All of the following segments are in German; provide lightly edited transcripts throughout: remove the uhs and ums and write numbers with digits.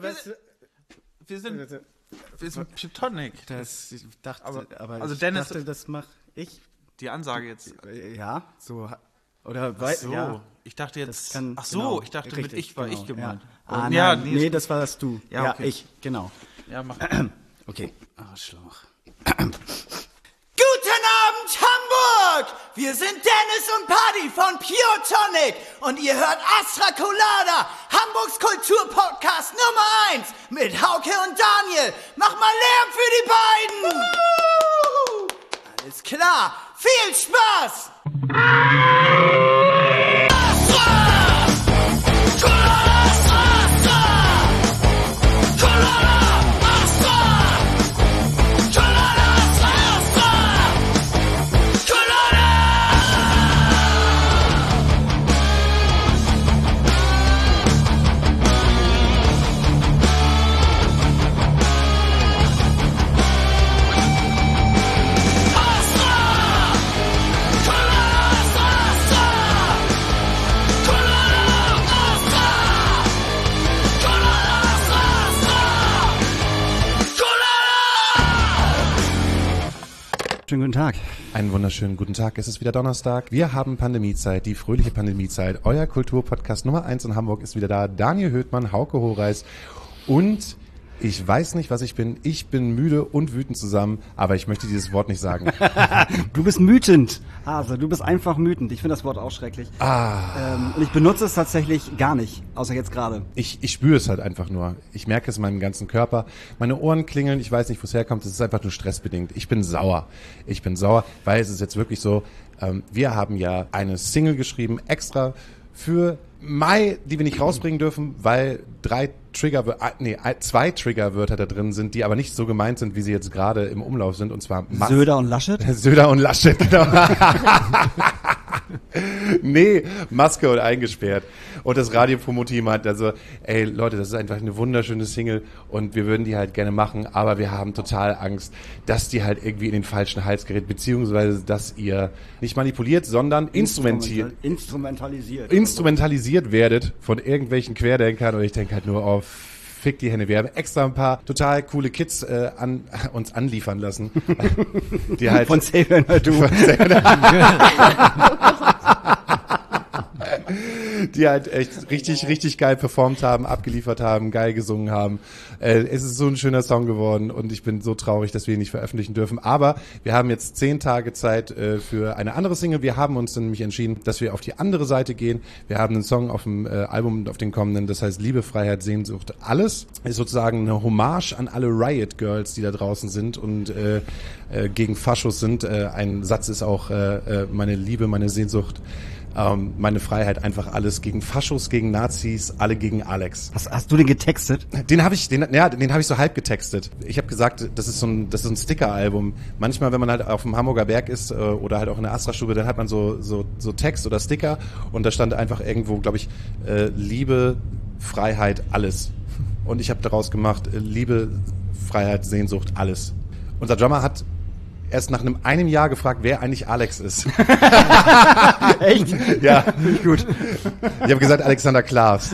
wir sind Putonic. Ich dachte, das mache ich. Die Ansage jetzt. Ja, so. Oder ja. Ich dachte jetzt. Ich dachte richtig, mit ich war ich gemeint. Ja. Nee, das war das du. Ja, okay. Ich, genau. Ja, mach. Okay. Arschloch. Guten Abend, Hamburg! Wir sind Dennis und Paddy von Pure Tonic und ihr hört Astra Colada, Hamburgs Kulturpodcast Nummer 1 mit Hauke und Daniel. Mach mal Lärm für die beiden! Alles klar, viel Spaß! Schönen guten Tag. Einen wunderschönen guten Tag. Es ist wieder Donnerstag. Wir haben Pandemiezeit, die fröhliche Pandemiezeit. Euer Kulturpodcast Nummer 1 in Hamburg ist wieder da. Daniel Höhtmann, Hauke Horeis und ich weiß nicht, was ich bin. Ich bin müde und wütend zusammen, aber ich möchte dieses Wort nicht sagen. Du bist wütend, Hase. Du bist einfach wütend. Ich finde das Wort auch schrecklich. Und ich benutze es tatsächlich gar nicht, außer jetzt gerade. Ich spüre es halt einfach nur. Ich merke es in meinem ganzen Körper. Meine Ohren klingeln. Ich weiß nicht, wo es herkommt. Es ist einfach nur stressbedingt. Ich bin sauer. Weil es ist jetzt wirklich so, wir haben ja eine Single geschrieben, extra für Mai, die wir nicht rausbringen dürfen, weil 2 Triggerwörter da drin sind, die aber nicht so gemeint sind, wie sie jetzt gerade im Umlauf sind, und zwar Söder und Laschet? Söder und Laschet, genau. Nee, Maske und eingesperrt. Und das Radiopromo-Team hat also, ey Leute, das ist einfach eine wunderschöne Single und wir würden die halt gerne machen, aber wir haben total Angst, dass die halt irgendwie in den falschen Hals gerät, beziehungsweise dass ihr nicht manipuliert, sondern instrumentalisiert werdet von irgendwelchen Querdenkern. Und ich denke halt nur auf fick die Hände. Wir haben extra ein paar total coole Kids uns anliefern lassen. Die halt von Xavier Naidoo. Die halt echt richtig geil performt haben, abgeliefert haben, geil gesungen haben. Es ist so ein schöner Song geworden und ich bin so traurig, dass wir ihn nicht veröffentlichen dürfen. Aber wir haben jetzt 10 Tage Zeit für eine andere Single. Wir haben uns dann nämlich entschieden, dass wir auf die andere Seite gehen. Wir haben einen Song auf dem Album, auf den kommenden, das heißt Liebe, Freiheit, Sehnsucht, alles. Ist sozusagen eine Hommage an alle Riot Girls, die da draußen sind und gegen Faschos sind. Ein Satz ist auch meine Liebe, meine Sehnsucht, meine Freiheit, einfach alles gegen Faschos, gegen Nazis, alle gegen Alex. Hast du den getextet? Den habe ich so halb getextet. Ich habe gesagt, das ist so ein Sticker-Album. Manchmal, wenn man halt auf dem Hamburger Berg ist oder halt auch in der Astra-Stube, dann hat man so Text oder Sticker und da stand einfach irgendwo, glaube ich, Liebe, Freiheit, alles. Und ich habe daraus gemacht, Liebe, Freiheit, Sehnsucht, alles. Unser Drummer hat erst nach einem Jahr gefragt, wer eigentlich Alex ist. Echt? Ja. Gut. Ich habe gesagt, Alexander Klaas.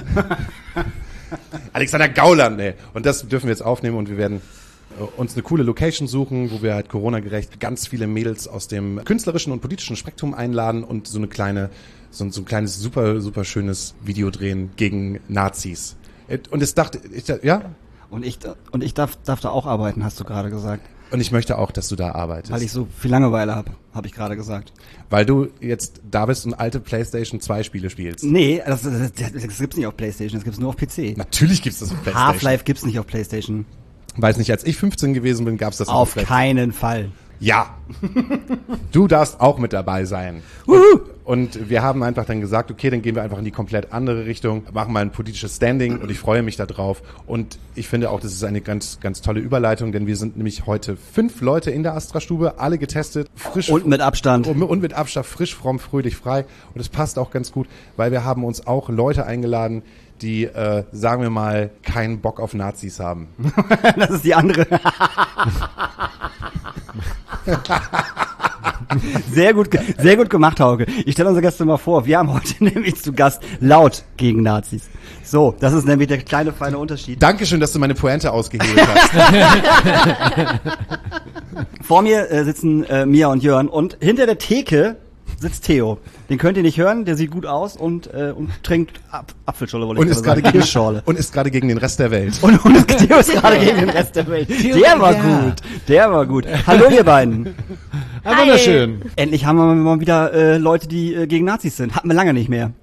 Alexander Gauland, ey. Und das dürfen wir jetzt aufnehmen und wir werden uns eine coole Location suchen, wo wir halt Corona-gerecht ganz viele Mädels aus dem künstlerischen und politischen Spektrum einladen und so ein kleines, super schönes Video drehen gegen Nazis. Und ja? Und ich darf da auch arbeiten, hast du gerade gesagt. Und ich möchte auch, dass du da arbeitest. Weil ich so viel Langeweile habe ich gerade gesagt. Weil du jetzt da bist und alte PlayStation 2 Spiele spielst. Nee, das gibt's nicht auf PlayStation, das gibt's nur auf PC. Natürlich gibt's das auf PlayStation. Half-Life gibt's nicht auf PlayStation. Weiß nicht, als ich 15 gewesen bin, gab's das auf PlayStation. Auf keinen Fall. Ja. Du darfst auch mit dabei sein. Und wir haben einfach dann gesagt, okay, dann gehen wir einfach in die komplett andere Richtung, machen mal ein politisches Standing und ich freue mich da drauf. Und ich finde auch, das ist eine ganz, ganz tolle Überleitung, denn wir sind nämlich heute 5 Leute in der Astra-Stube, alle getestet, frisch. Und mit Abstand. Und mit Abstand, frisch, fromm, fröhlich, frei. Und es passt auch ganz gut, weil wir haben uns auch Leute eingeladen, die, sagen wir mal, keinen Bock auf Nazis haben. Das ist die andere. Sehr gut gemacht, Hauke. Ich stelle unsere Gäste mal vor. Wir haben heute nämlich zu Gast Laut gegen Nazis. So, das ist nämlich der kleine, feine Unterschied. Dankeschön, dass du meine Pointe ausgehebelt hast. Vor mir sitzen Mia und Jörn und hinter der Theke sitzt Theo. Den könnt ihr nicht hören, der sieht gut aus und trinkt Apfelschorle, und ist gerade gegen den Rest der Welt. Und Theo ist gerade gegen den Rest der Welt. Der war gut. Hallo ihr beiden. Ja, wunderschön. Endlich haben wir mal wieder Leute, die gegen Nazis sind. Hatten wir lange nicht mehr.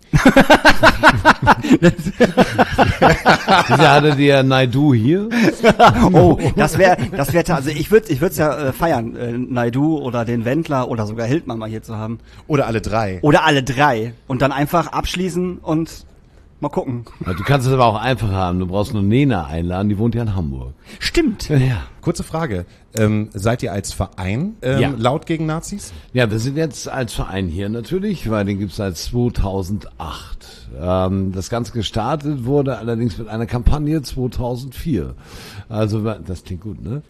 Wieso hattet ihr Naidu hier? Oh, das wäre, also ich würde es ja feiern, Naidu oder den Wendler oder sogar Hildmann mal hier zu haben. Oder alle drei. Und dann einfach abschließen und mal gucken. Du kannst es aber auch einfach haben. Du brauchst nur Nena einladen, die wohnt ja in Hamburg. Stimmt. Ja. Kurze Frage. Seid ihr als Verein laut gegen Nazis? Ja, wir sind jetzt als Verein hier natürlich, weil den gibt's seit 2008. Das Ganze gestartet wurde allerdings mit einer Kampagne 2004. Also, das klingt gut, ne?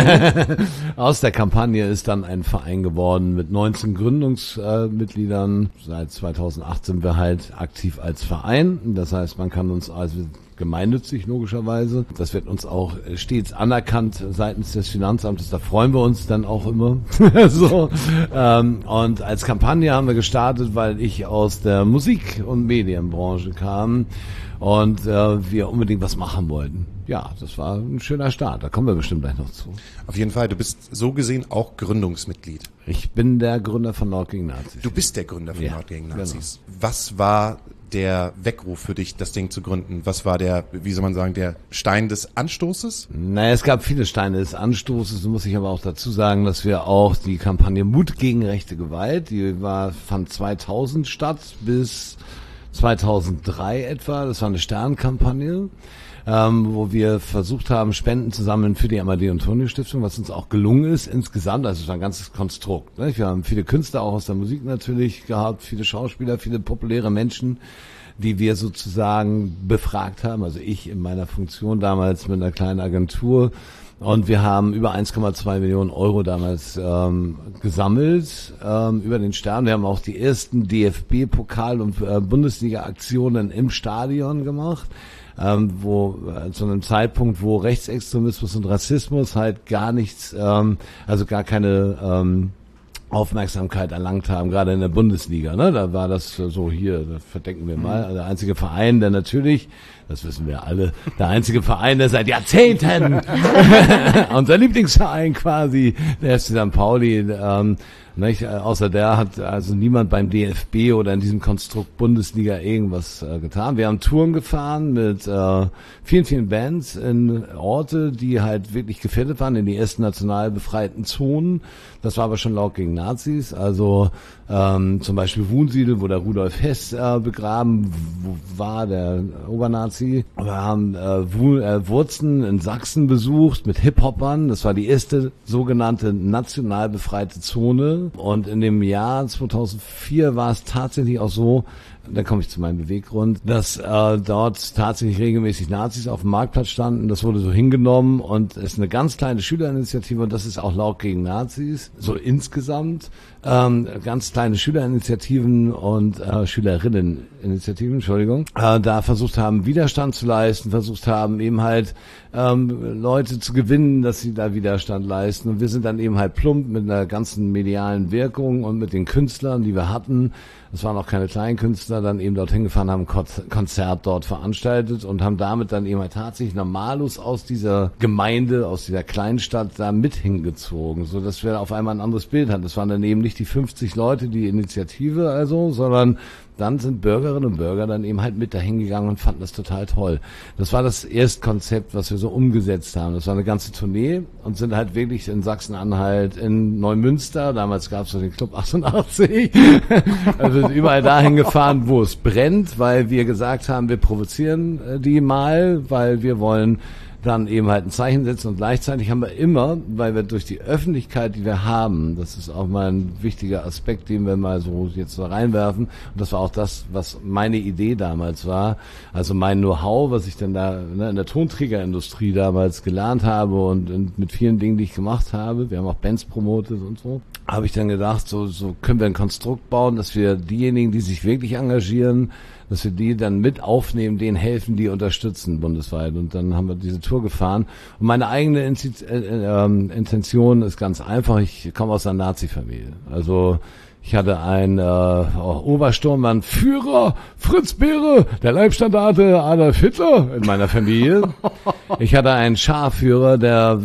Aus der Kampagne ist dann ein Verein geworden mit 19 Gründungsmitgliedern. Seit 2008 sind wir halt aktiv als Verein. Das heißt, man kann uns also gemeinnützig logischerweise. Das wird uns auch stets anerkannt seitens des Finanzamtes. Da freuen wir uns dann auch immer. So. Und als Kampagne haben wir gestartet, weil ich aus der Musik- und Medienbranche kam und wir unbedingt was machen wollten. Ja, das war ein schöner Start. Da kommen wir bestimmt gleich noch zu. Auf jeden Fall. Du bist so gesehen auch Gründungsmitglied. Ich bin der Gründer von Laut gegen Nazis. Du bist der Gründer von Laut gegen Nazis. Genau. Was war der Weckruf für dich, das Ding zu gründen? Was war der, wie soll man sagen, der Stein des Anstoßes? Naja, es gab viele Steine des Anstoßes. Muss ich aber auch dazu sagen, dass wir auch die Kampagne Mut gegen rechte Gewalt, die fand 2000 statt bis 2003 etwa. Das war eine Sternkampagne, wo wir versucht haben, Spenden zu sammeln für die Amadeo-Antonio-Stiftung, was uns auch gelungen ist insgesamt. Also es war ein ganzes Konstrukt. Ne? Wir haben viele Künstler auch aus der Musik natürlich gehabt, viele Schauspieler, viele populäre Menschen, die wir sozusagen befragt haben. Also ich in meiner Funktion damals mit einer kleinen Agentur. Und wir haben über 1,2 Millionen Euro damals gesammelt über den Stern. Wir haben auch die ersten DFB-Pokal- und Bundesliga-Aktionen im Stadion gemacht. Wo zu einem Zeitpunkt, wo Rechtsextremismus und Rassismus halt gar nichts, also gar keine Aufmerksamkeit erlangt haben, gerade in der Bundesliga. Ne? Da war das so hier, das verdenken wir mal. Der einzige Verein, der natürlich, das wissen wir alle, der einzige Verein, der seit Jahrzehnten, unser Lieblingsverein quasi, der FC St. Pauli, nicht? Außer der hat also niemand beim DFB oder in diesem Konstrukt Bundesliga irgendwas getan. Wir haben Touren gefahren mit vielen, vielen Bands in Orte, die halt wirklich gefährdet waren, in die ersten national befreiten Zonen. Das war aber schon laut gegen Nazis. Also zum Beispiel Wunsiedel, wo der Rudolf Hess begraben war, der Obernazi. Wir haben Wurzen in Sachsen besucht mit Hip-Hopern. Das war die erste sogenannte national befreite Zone. Und in dem Jahr 2004 war es tatsächlich auch so, da komme ich zu meinem Beweggrund, dass dort tatsächlich regelmäßig Nazis auf dem Marktplatz standen. Das wurde so hingenommen und es ist eine ganz kleine Schülerinitiative und das ist auch laut gegen Nazis. So insgesamt ganz kleine Schülerinitiativen und Schülerinneninitiativen, Entschuldigung, da versucht haben, Widerstand zu leisten, versucht haben, eben halt Leute zu gewinnen, dass sie da Widerstand leisten. Und wir sind dann eben halt plump mit einer ganzen medialen Wirkung und mit den Künstlern, die wir hatten, das waren auch keine kleinen Künstler, dann eben dorthin gefahren, haben ein Konzert dort veranstaltet und haben damit dann eben halt tatsächlich Normalos aus dieser Gemeinde, aus dieser Kleinstadt da mit hingezogen, so dass wir auf einmal ein anderes Bild hatten. Das waren dann eben nicht die 50 Leute, die Initiative also, sondern dann sind Bürgerinnen und Bürger dann eben halt mit dahin gegangen und fanden das total toll. Das war das Erstkonzept, was wir so umgesetzt haben. Das war eine ganze Tournee und sind halt wirklich in Sachsen-Anhalt, in Neumünster, damals gab es so den Club 88, also sind überall dahin gefahren, wo es brennt, weil wir gesagt haben, wir provozieren die mal, weil wir wollen dann eben halt ein Zeichen setzen und gleichzeitig haben wir immer, weil wir durch die Öffentlichkeit, die wir haben, das ist auch mal ein wichtiger Aspekt, den wir mal so jetzt so reinwerfen und das war auch das, was meine Idee damals war, also mein Know-how, was ich dann da in der Tonträgerindustrie damals gelernt habe und mit vielen Dingen, die ich gemacht habe, wir haben auch Bands promotet und so, habe ich dann gedacht, so können wir ein Konstrukt bauen, dass wir diejenigen, die sich wirklich engagieren, dass wir die dann mit aufnehmen, denen helfen, die unterstützen bundesweit. Und dann haben wir diese Tour gefahren. Und meine eigene Intention ist ganz einfach. Ich komme aus einer Nazi-Familie. Also ich hatte einen Obersturmbannführer, Fritz Beere, der Leibstandarte Adolf Hitler in meiner Familie. Ich hatte einen Scharführer, der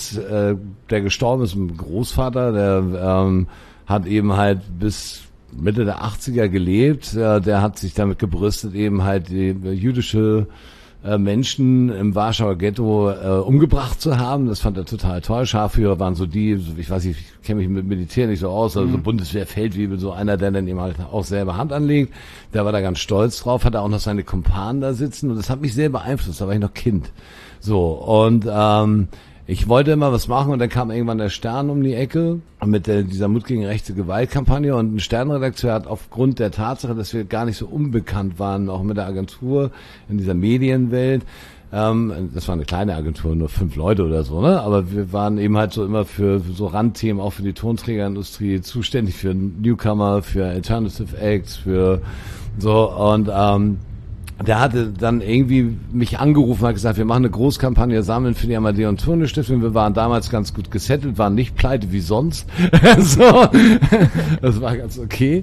der gestorben ist, ein Großvater, der hat eben halt bis Mitte der 80er gelebt, der hat sich damit gebrüstet, eben halt die jüdische Menschen im Warschauer Ghetto umgebracht zu haben. Das fand er total toll. Scharführer waren so die, ich weiß nicht, ich kenne mich mit Militär nicht so aus, also Bundeswehr-Feldwebel, so einer, der dann eben halt auch selber Hand anlegt. Der war da ganz stolz drauf, hatte auch noch seine Kumpanen da sitzen und das hat mich sehr beeinflusst, da war ich noch Kind. So, und ich wollte immer was machen und dann kam irgendwann der Stern um die Ecke mit dieser Mut gegen rechte Gewalt-Kampagne und ein Sternredakteur hat aufgrund der Tatsache, dass wir gar nicht so unbekannt waren, auch mit der Agentur in dieser Medienwelt, das war eine kleine Agentur, nur 5 Leute oder so, ne? Aber wir waren eben halt so immer für so Randthemen, auch für die Tonträgerindustrie zuständig, für Newcomer, für Alternative Acts, für so und der hatte dann irgendwie mich angerufen, hat gesagt, wir machen eine Großkampagne sammeln für die Amadeon Turner Stiftung. Wir waren damals ganz gut gesettelt, waren nicht pleite wie sonst. So, das war ganz okay.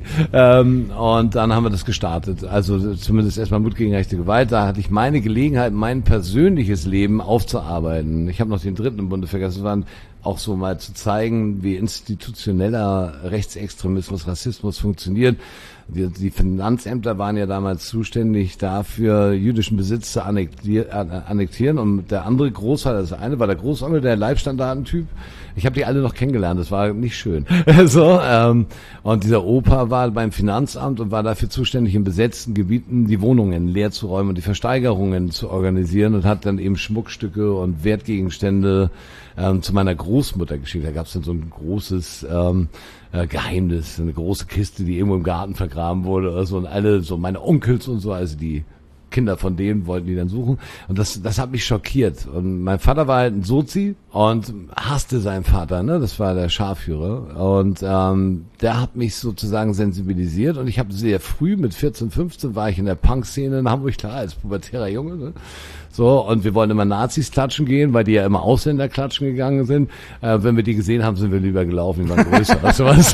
Und dann haben wir das gestartet. Also zumindest erstmal Mut gegen rechte Gewalt. Da hatte ich meine Gelegenheit, mein persönliches Leben aufzuarbeiten. Ich habe noch den 3. im Bunde vergessen. Das waren auch so mal zu zeigen, wie institutioneller Rechtsextremismus, Rassismus funktioniert. Die Finanzämter waren ja damals zuständig dafür, jüdischen Besitz zu annektieren. Und der andere Großvater, das eine war der Großonkel, der Leibstandarte-Typ. Ich habe die alle noch kennengelernt, das war nicht schön. So, und dieser Opa war beim Finanzamt und war dafür zuständig, in besetzten Gebieten die Wohnungen leer zu räumen und die Versteigerungen zu organisieren und hat dann eben Schmuckstücke und Wertgegenstände zu meiner Großmutter geschickt. Da gab es dann so ein großes Geheimnis, eine große Kiste, die irgendwo im Garten vergraben wurde oder so. Und alle, so meine Onkels und so, also die Kinder von denen wollten die dann suchen. Und das hat mich schockiert. Und mein Vater war halt ein Sozi und hasste seinen Vater, ne? Das war der Scharführer. Und der hat mich sozusagen sensibilisiert. Und ich habe sehr früh, mit 14, 15, war ich in der Punk-Szene in Hamburg, klar, als pubertärer Junge, ne? So, und wir wollten immer Nazis klatschen gehen, weil die ja immer Ausländer klatschen gegangen sind. Wenn wir die gesehen haben, sind wir lieber gelaufen, die waren größer. Weißt du was?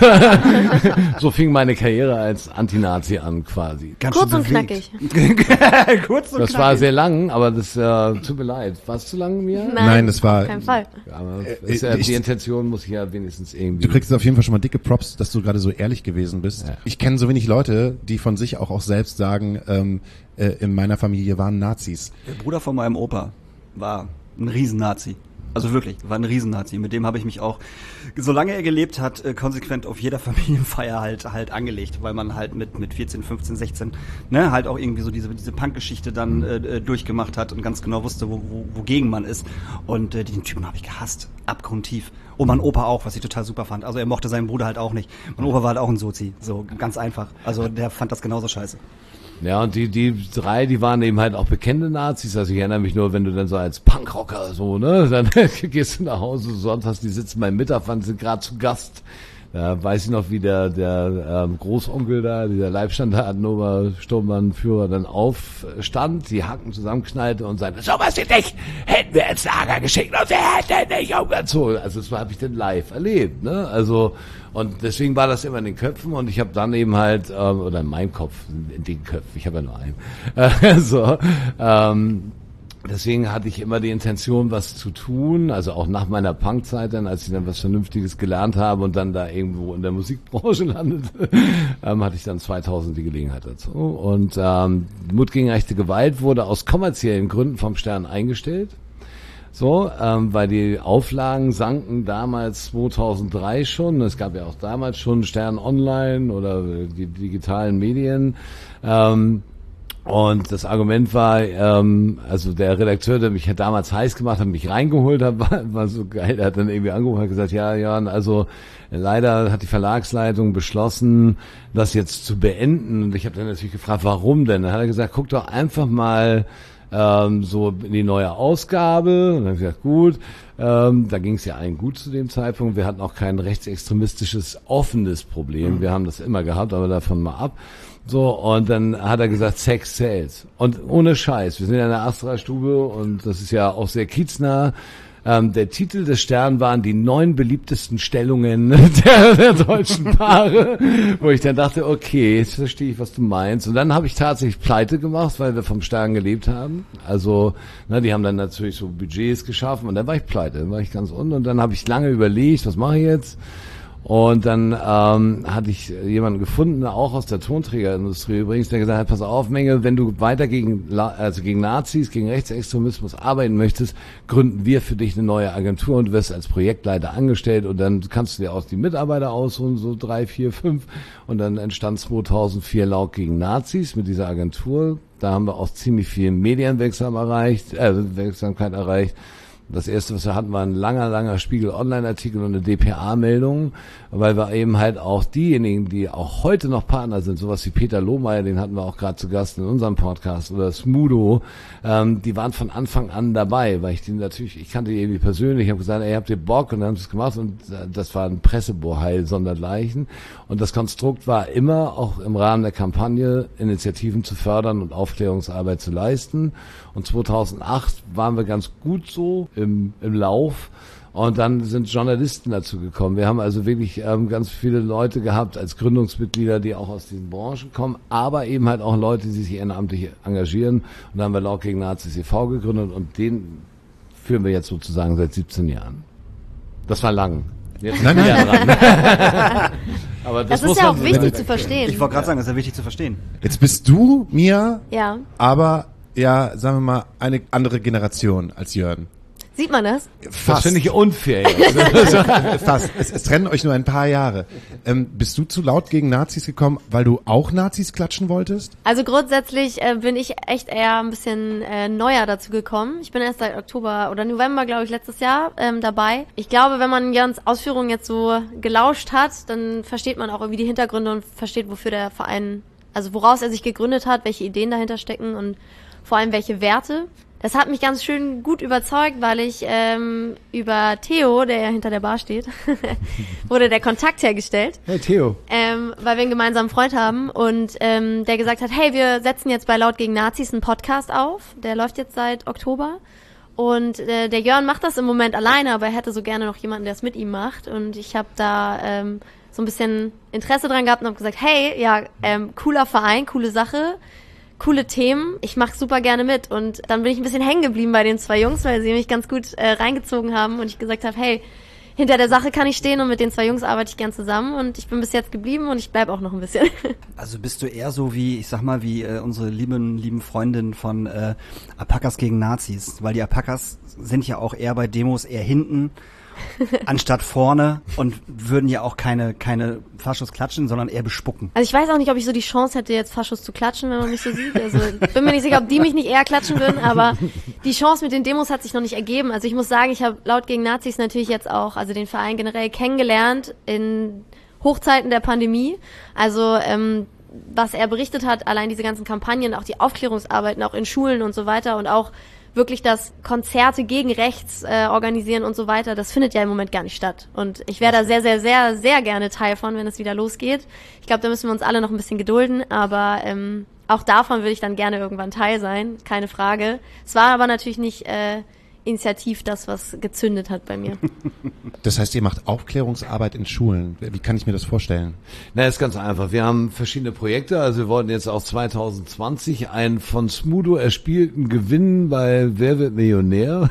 So fing meine Karriere als Anti-Nazi an, quasi. Ganz kurz und knackig. Kurz und das knackig. War sehr lang, aber das tut mir leid. War es zu lang, Mia? Nein, das war... Auf keinen Fall. Aber die Intention muss ich ja wenigstens irgendwie... Du kriegst auf jeden Fall schon mal dicke Props, dass du gerade so ehrlich gewesen bist. Ja. Ich kenne so wenig Leute, die von sich auch selbst sagen, in meiner Familie waren Nazis. Der Bruder von meinem Opa war ein Riesennazi. Also wirklich, war ein Riesennazi. Mit dem habe ich mich auch, solange er gelebt hat, konsequent auf jeder Familienfeier halt angelegt, weil man halt mit 14, 15, 16, ne, halt auch irgendwie so diese Punk-Geschichte dann durchgemacht hat und ganz genau wusste, wogegen man ist. Und den Typen habe ich gehasst, abgrundtief. Und mein Opa auch, was ich total super fand. Also er mochte seinen Bruder halt auch nicht. Mein Opa war halt auch ein Sozi, so ganz einfach. Also der fand das genauso scheiße. Ja, und die 3, die waren eben halt auch bekannte Nazis. Also ich erinnere mich nur, wenn du dann so als Punkrocker so, ne, dann gehst du nach Hause, sonntags, die sitzen beim Mittag, sind gerade zu Gast. Da weiß ich noch, wie der Großonkel da, dieser Leibstandarte Obersturmbannführer dann aufstand, die Hacken zusammenknallte und sagte, so was wie dich hätten wir ins Lager geschickt und wir hätten nicht umgezogen. Also das habe ich dann live erlebt, ne? Also, und deswegen war das immer in den Köpfen und ich habe dann eben halt, oder in meinem Kopf, in den Köpfen, ich habe ja nur einen, deswegen hatte ich immer die Intention, was zu tun, also auch nach meiner Punkzeit dann, als ich dann was Vernünftiges gelernt habe und dann da irgendwo in der Musikbranche landete, hatte ich dann 2000 die Gelegenheit dazu. Und Mut gegen rechte Gewalt wurde aus kommerziellen Gründen vom Stern eingestellt. So, weil die Auflagen sanken damals 2003 schon. Es gab ja auch damals schon Stern Online oder die digitalen Medien. Und das Argument war, also der Redakteur, der mich damals heiß gemacht hat, mich reingeholt hat, war so geil. Er hat dann irgendwie angerufen und hat gesagt, ja, Jörn, also leider hat die Verlagsleitung beschlossen, das jetzt zu beenden. Und ich habe dann natürlich gefragt, warum denn? Dann hat er gesagt, guck doch einfach mal so in die neue Ausgabe. Und dann habe ich gesagt, gut, da ging es ja allen gut zu dem Zeitpunkt. Wir hatten auch kein rechtsextremistisches offenes Problem. Wir haben das immer gehabt, aber davon mal ab. So, und dann hat er gesagt, Sex sells. Und ohne Scheiß, wir sind ja in der Astra-Stube und das ist ja auch sehr kieznah. Der Titel des Stern waren die 9 beliebtesten Stellungen der deutschen Paare, wo ich dann dachte, okay, jetzt verstehe ich, was du meinst. Und dann habe ich tatsächlich Pleite gemacht, weil wir vom Stern gelebt haben. Also, die haben dann natürlich so Budgets geschaffen und dann war ich pleite, dann war ich ganz unten und dann habe ich lange überlegt, was mache ich jetzt? Und dann hatte ich jemanden gefunden, auch aus der Tonträgerindustrie übrigens, der gesagt hat, pass auf, Menge, wenn du weiter gegen Nazis, gegen Rechtsextremismus arbeiten möchtest, gründen wir für dich eine neue Agentur und du wirst als Projektleiter angestellt und dann kannst du dir auch die Mitarbeiter aussuchen, so 3, 4, 5. Und dann entstand 2004 Laut gegen Nazis mit dieser Agentur. Da haben wir auch ziemlich viel Medienwirksamkeit erreicht. Das erste, was wir hatten, war ein langer Spiegel-Online-Artikel und eine DPA-Meldung, weil wir eben halt auch diejenigen, die auch heute noch Partner sind, sowas wie Peter Lohmeier, den hatten wir auch gerade zu Gast in unserem Podcast, oder Smudo, die waren von Anfang an dabei, weil ich kannte die irgendwie persönlich, ich habe gesagt, ey, habt ihr Bock? Und dann haben sie es gemacht und das war ein Pressebohai sondergleichen. Und das Konstrukt war immer, auch im Rahmen der Kampagne, Initiativen zu fördern und Aufklärungsarbeit zu leisten. Und 2008 waren wir ganz gut so im Lauf. Und dann sind Journalisten dazu gekommen. Wir haben also wirklich ganz viele Leute gehabt als Gründungsmitglieder, die auch aus diesen Branchen kommen, aber eben halt auch Leute, die sich ehrenamtlich engagieren. Und dann haben wir Laut gegen Nazis e.V. gegründet und den führen wir jetzt sozusagen seit 17 Jahren. Das war lang. Jetzt nein. Dran. Aber das ist ja auch wichtig zu verstehen. Ich wollte gerade sagen, das ist ja wichtig zu verstehen. Jetzt bist du, Mia, ja, aber ja, sagen wir mal, eine andere Generation als Jörn. Sieht man das? Fast. Das finde ich unfair. Fast. Es trennen euch nur ein paar Jahre. Bist du zu Laut gegen Nazis gekommen, weil du auch Nazis klatschen wolltest? Also grundsätzlich bin ich echt eher ein bisschen neuer dazu gekommen. Ich bin erst seit Oktober oder November, glaube ich, letztes Jahr dabei. Ich glaube, wenn man Jörns Ausführungen jetzt so gelauscht hat, dann versteht man auch irgendwie die Hintergründe und versteht, wofür der Verein, also woraus er sich gegründet hat, welche Ideen dahinter stecken und vor allem welche Werte. Das hat mich ganz schön gut überzeugt, weil ich über Theo, der ja hinter der Bar steht, wurde der Kontakt hergestellt. Hey Theo. Weil wir einen gemeinsamen Freund haben und der gesagt hat, hey, wir setzen jetzt bei Laut gegen Nazis einen Podcast auf. Der läuft jetzt seit Oktober. Und der Jörn macht das im Moment alleine, aber er hätte so gerne noch jemanden, der es mit ihm macht. Und ich habe da so ein bisschen Interesse dran gehabt und habe gesagt, hey, ja, cooler Verein, coole Sache. Coole Themen, ich mache super gerne mit und dann bin ich ein bisschen hängen geblieben bei den 2 Jungs, weil sie mich ganz gut reingezogen haben und ich gesagt habe, hey, hinter der Sache kann ich stehen und mit den 2 Jungs arbeite ich gern zusammen und ich bin bis jetzt geblieben und ich bleibe auch noch ein bisschen. Also bist du eher so wie, ich sag mal, wie unsere lieben Freundinnen von Alpakas gegen Nazis, weil die Alpakas sind ja auch eher bei Demos eher hinten anstatt vorne und würden ja auch keine Faschos klatschen, sondern eher bespucken. Also ich weiß auch nicht, ob ich so die Chance hätte, jetzt Faschos zu klatschen, wenn man mich so sieht. Also bin mir nicht sicher, ob die mich nicht eher klatschen würden, aber die Chance mit den Demos hat sich noch nicht ergeben. Also ich muss sagen, ich habe Laut gegen Nazis natürlich jetzt auch, also den Verein generell kennengelernt in Hochzeiten der Pandemie. Also was er berichtet hat, allein diese ganzen Kampagnen, auch die Aufklärungsarbeiten, auch in Schulen und so weiter und auch wirklich das Konzerte gegen rechts organisieren und so weiter, das findet ja im Moment gar nicht statt. Und ich wäre da sehr, sehr, sehr, sehr gerne Teil von, wenn es wieder losgeht. Ich glaube, da müssen wir uns alle noch ein bisschen gedulden, aber auch davon würde ich dann gerne irgendwann Teil sein, keine Frage. Es war aber natürlich nicht initiativ das, was gezündet hat bei mir. Das heißt, ihr macht Aufklärungsarbeit in Schulen. Wie kann ich mir das vorstellen? Na, ist ganz einfach. Wir haben verschiedene Projekte. Also wir wollten jetzt auch 2020 einen von Smudo erspielten Gewinn bei Wer wird Millionär?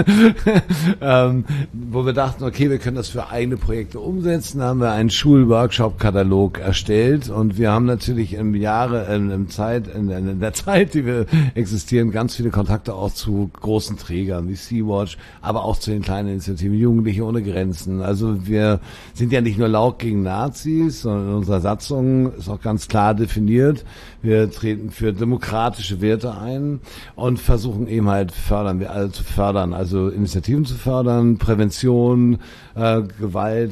Wo wir dachten, okay, wir können das für eigene Projekte umsetzen. Da haben wir einen Schulworkshop-Katalog erstellt und wir haben natürlich in der Zeit, die wir existieren, ganz viele Kontakte auch zu großen Trägern wie Sea-Watch, aber auch zu den kleinen Initiativen Jugendliche ohne Grenzen. Also wir sind ja nicht nur laut gegen Nazis, sondern in unserer Satzung ist auch ganz klar definiert, wir treten für demokratische Werte ein und versuchen eben halt zu fördern, also Initiativen zu fördern, Prävention, Gewalt,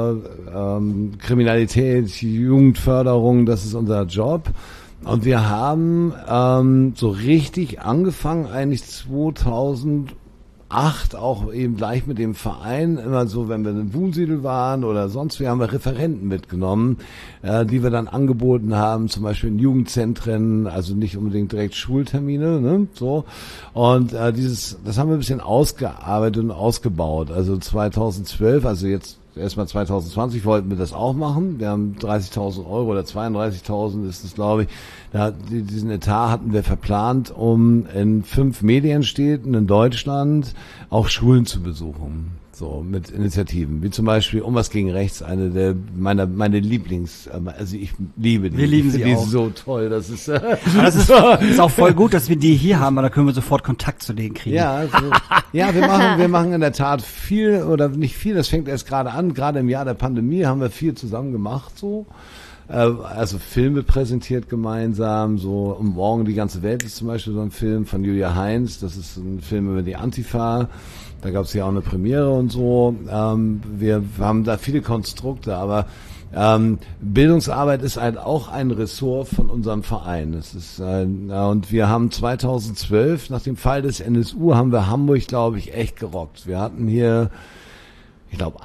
Kriminalität, Jugendförderung, das ist unser Job. Und wir haben so richtig angefangen, eigentlich 2008 auch eben gleich mit dem Verein, immer so, wenn wir in Wunsiedel waren oder sonst, wir haben Referenten mitgenommen, die wir dann angeboten haben, zum Beispiel in Jugendzentren, also nicht unbedingt direkt Schultermine, ne, so. Und das haben wir ein bisschen ausgearbeitet und ausgebaut. Also 2012, also jetzt erstmal 2020 wollten wir das auch machen. Wir haben 30.000 € oder 32.000 ist es, glaube ich. Diesen Etat hatten wir verplant, um in 5 Medienstädten in Deutschland auch Schulen zu besuchen. So, mit Initiativen. Wie zum Beispiel Was gegen Rechts, meine Lieblings, also ich liebe die. Wir lieben sie auch. Die auch. ist so toll, das ist, das ist auch voll gut, dass wir die hier haben, weil da können wir sofort Kontakt zu denen kriegen. Ja, wir machen in der Tat viel oder nicht viel, das fängt erst gerade an, gerade im Jahr der Pandemie haben wir viel zusammen gemacht, so. Also Filme präsentiert gemeinsam, so Um Morgen die ganze Welt ist zum Beispiel so ein Film von Julia Heinz, das ist ein Film über die Antifa, da gab es ja auch eine Premiere und so. Wir haben da viele Konstrukte, aber Bildungsarbeit ist halt auch ein Ressort von unserem Verein. Das ist und wir haben 2012, nach dem Fall des NSU, haben wir Hamburg, glaube ich, echt gerockt. Wir hatten hier, ich glaube,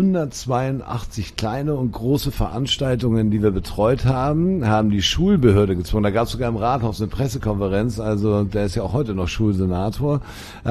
182 kleine und große Veranstaltungen, die wir betreut haben die Schulbehörde gezwungen. Da gab es sogar im Rathaus eine Pressekonferenz, also der ist ja auch heute noch Schulsenator.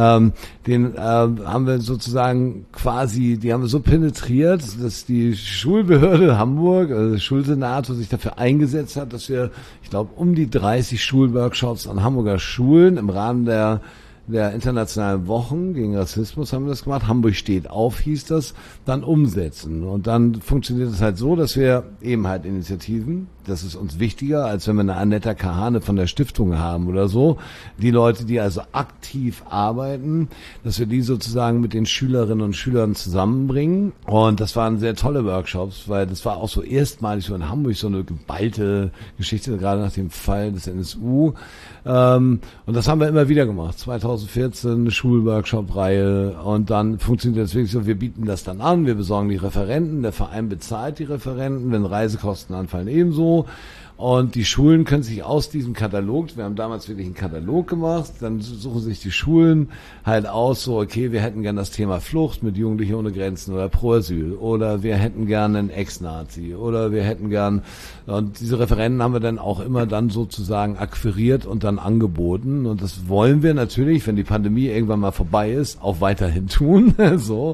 Den haben wir sozusagen die haben wir so penetriert, dass die Schulbehörde Hamburg, also der Schulsenator, sich dafür eingesetzt hat, dass wir, ich glaube, um die 30 Schulworkshops an Hamburger Schulen im Rahmen der internationalen Wochen gegen Rassismus haben wir das gemacht. Hamburg steht auf, hieß das, dann umsetzen. Und dann funktioniert es halt so, dass wir eben halt Initiativen, das ist uns wichtiger, als wenn wir eine Annetta Kahane von der Stiftung haben oder so. Die Leute, die also aktiv arbeiten, dass wir die sozusagen mit den Schülerinnen und Schülern zusammenbringen. Und das waren sehr tolle Workshops, weil das war auch so erstmalig so in Hamburg so eine geballte Geschichte, gerade nach dem Fall des NSU. Und das haben wir immer wieder gemacht. 2014 eine Schulworkshop-Reihe und dann funktioniert das wirklich so, wir bieten das dann an, wir besorgen die Referenten, der Verein bezahlt die Referenten, wenn Reisekosten anfallen ebenso. Und die Schulen können sich aus diesem Katalog, wir haben damals wirklich einen Katalog gemacht, dann suchen sich die Schulen halt aus, so okay, wir hätten gern das Thema Flucht mit Jugendliche ohne Grenzen oder Pro Asyl oder wir hätten gern einen Ex-Nazi oder wir hätten gern, und diese Referenten haben wir dann auch immer dann sozusagen akquiriert und dann angeboten und das wollen wir natürlich, wenn die Pandemie irgendwann mal vorbei ist, auch weiterhin tun, so.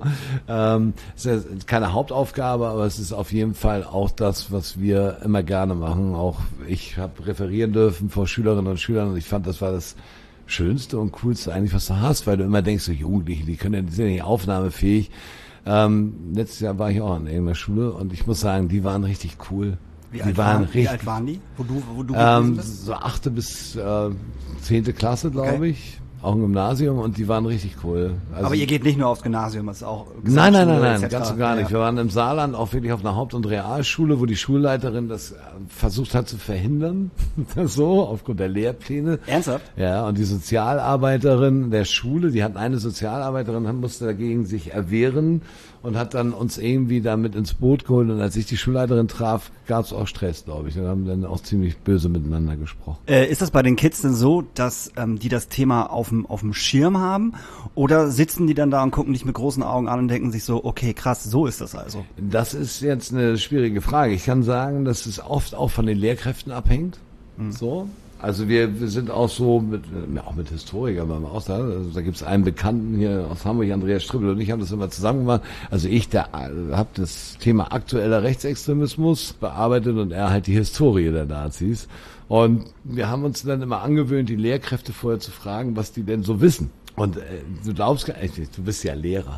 Ist ja keine Hauptaufgabe, aber es ist auf jeden Fall auch das, was wir immer gerne machen, auch ich habe referieren dürfen vor Schülerinnen und Schülern und ich fand, das war das Schönste und Coolste eigentlich, was du hast, weil du immer denkst, so Jugendliche, die sind ja nicht aufnahmefähig. Letztes Jahr war ich auch in irgendeiner Schule und ich muss sagen, die waren richtig cool. Wie alt waren die? Wo du gewesen bist? So 8. bis 10. Klasse, glaube ich. Auch im Gymnasium und die waren richtig cool. Also aber ihr geht nicht nur aufs Gymnasium, das ist auch Nein, ganz und gar nicht. Wir waren im Saarland auch wirklich auf einer Haupt- und Realschule, wo die Schulleiterin das versucht hat zu verhindern, so, aufgrund der Lehrpläne. Ernsthaft? Ja, und die Sozialarbeiterin der Schule, die hatten eine Sozialarbeiterin, musste dagegen sich erwehren und hat dann uns irgendwie damit ins Boot geholt und als ich die Schulleiterin traf, gab es auch Stress, glaube ich. Wir haben dann auch ziemlich böse miteinander gesprochen. Ist das bei den Kids denn so, dass die das Thema auf dem Schirm haben oder sitzen die dann da und gucken dich mit großen Augen an und denken sich so, okay, krass, so ist das also? Das ist jetzt eine schwierige Frage. Ich kann sagen, dass es oft auch von den Lehrkräften abhängt. So. Also wir sind auch so auch mit Historikern beim Austausch. Also da gibt es einen Bekannten hier aus Hamburg, Andreas Stribbel und ich haben das immer zusammen gemacht. Also ich habe das Thema aktueller Rechtsextremismus bearbeitet und er halt die Historie der Nazis. Und wir haben uns dann immer angewöhnt, die Lehrkräfte vorher zu fragen, was die denn so wissen. Und du glaubst gar nicht, du bist ja Lehrer.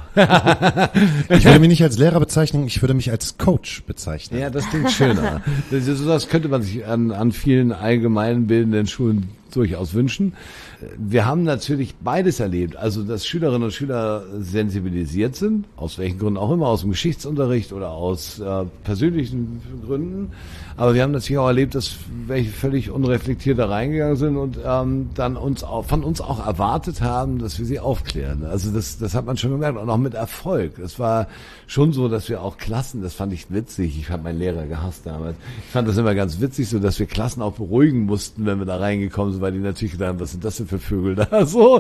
Ich würde mich nicht als Lehrer bezeichnen, ich würde mich als Coach bezeichnen. Ja, das klingt schöner. Das könnte man sich an vielen allgemeinbildenden Schulen durchaus wünschen. Wir haben natürlich beides erlebt, also dass Schülerinnen und Schüler sensibilisiert sind, aus welchen Gründen auch immer, aus dem Geschichtsunterricht oder aus persönlichen Gründen. Aber wir haben natürlich auch erlebt, dass welche völlig unreflektiert da reingegangen sind und dann von uns auch erwartet haben, dass wir sie aufklären. Also das hat man schon gemerkt und auch mit Erfolg. Es war schon so, dass wir auch Klassen, das fand ich witzig, ich habe meinen Lehrer gehasst damals, ich fand das immer ganz witzig, so dass wir Klassen auch beruhigen mussten, wenn wir da reingekommen sind, weil die natürlich gedacht haben, was sind das denn für Vögel da so.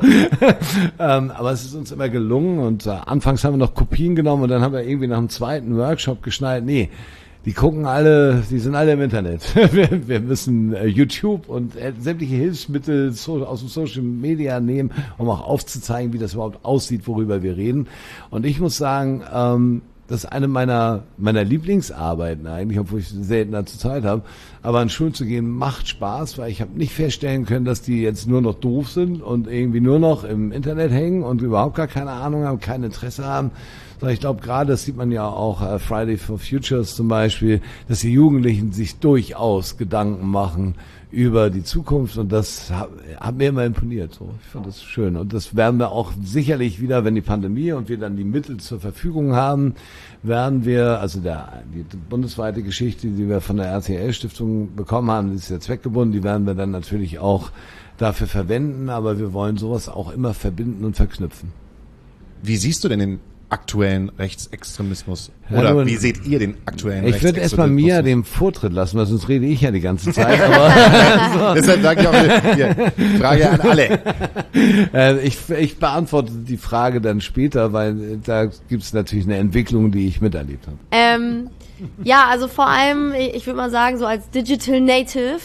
Aber es ist uns immer gelungen und anfangs haben wir noch Kopien genommen und dann haben wir irgendwie nach dem zweiten Workshop geschnallt, nee, die gucken alle, die sind alle im Internet. Wir müssen YouTube und sämtliche Hilfsmittel aus dem Social Media nehmen, um auch aufzuzeigen, wie das überhaupt aussieht, worüber wir reden. Und ich muss sagen, das ist eine meiner Lieblingsarbeiten eigentlich, obwohl ich selten dazu Zeit habe. Aber an Schulen zu gehen macht Spaß, weil ich habe nicht feststellen können, dass die jetzt nur noch doof sind und irgendwie nur noch im Internet hängen und überhaupt gar keine Ahnung haben, kein Interesse haben. Ich glaube gerade, das sieht man ja auch Friday for Futures zum Beispiel, dass die Jugendlichen sich durchaus Gedanken machen über die Zukunft und das hat mir immer imponiert. So. Ich fand das schön und das werden wir auch sicherlich wieder, wenn die Pandemie und wir dann die Mittel zur Verfügung haben, werden wir, also die bundesweite Geschichte, die wir von der RTL-Stiftung bekommen haben, die ist ja zweckgebunden, die werden wir dann natürlich auch dafür verwenden, aber wir wollen sowas auch immer verbinden und verknüpfen. Wie siehst du denn den aktuellen Rechtsextremismus? Oder wie seht ihr den aktuellen Rechtsextremismus? Ich würde erstmal Mia den Vortritt lassen, weil sonst rede ich ja die ganze Zeit. Aber deshalb sage ich auch hier, Frage an alle. Ich beantworte die Frage dann später, weil da gibt es natürlich eine Entwicklung, die ich miterlebt habe. Ja, also vor allem, ich würde mal sagen, so als Digital Native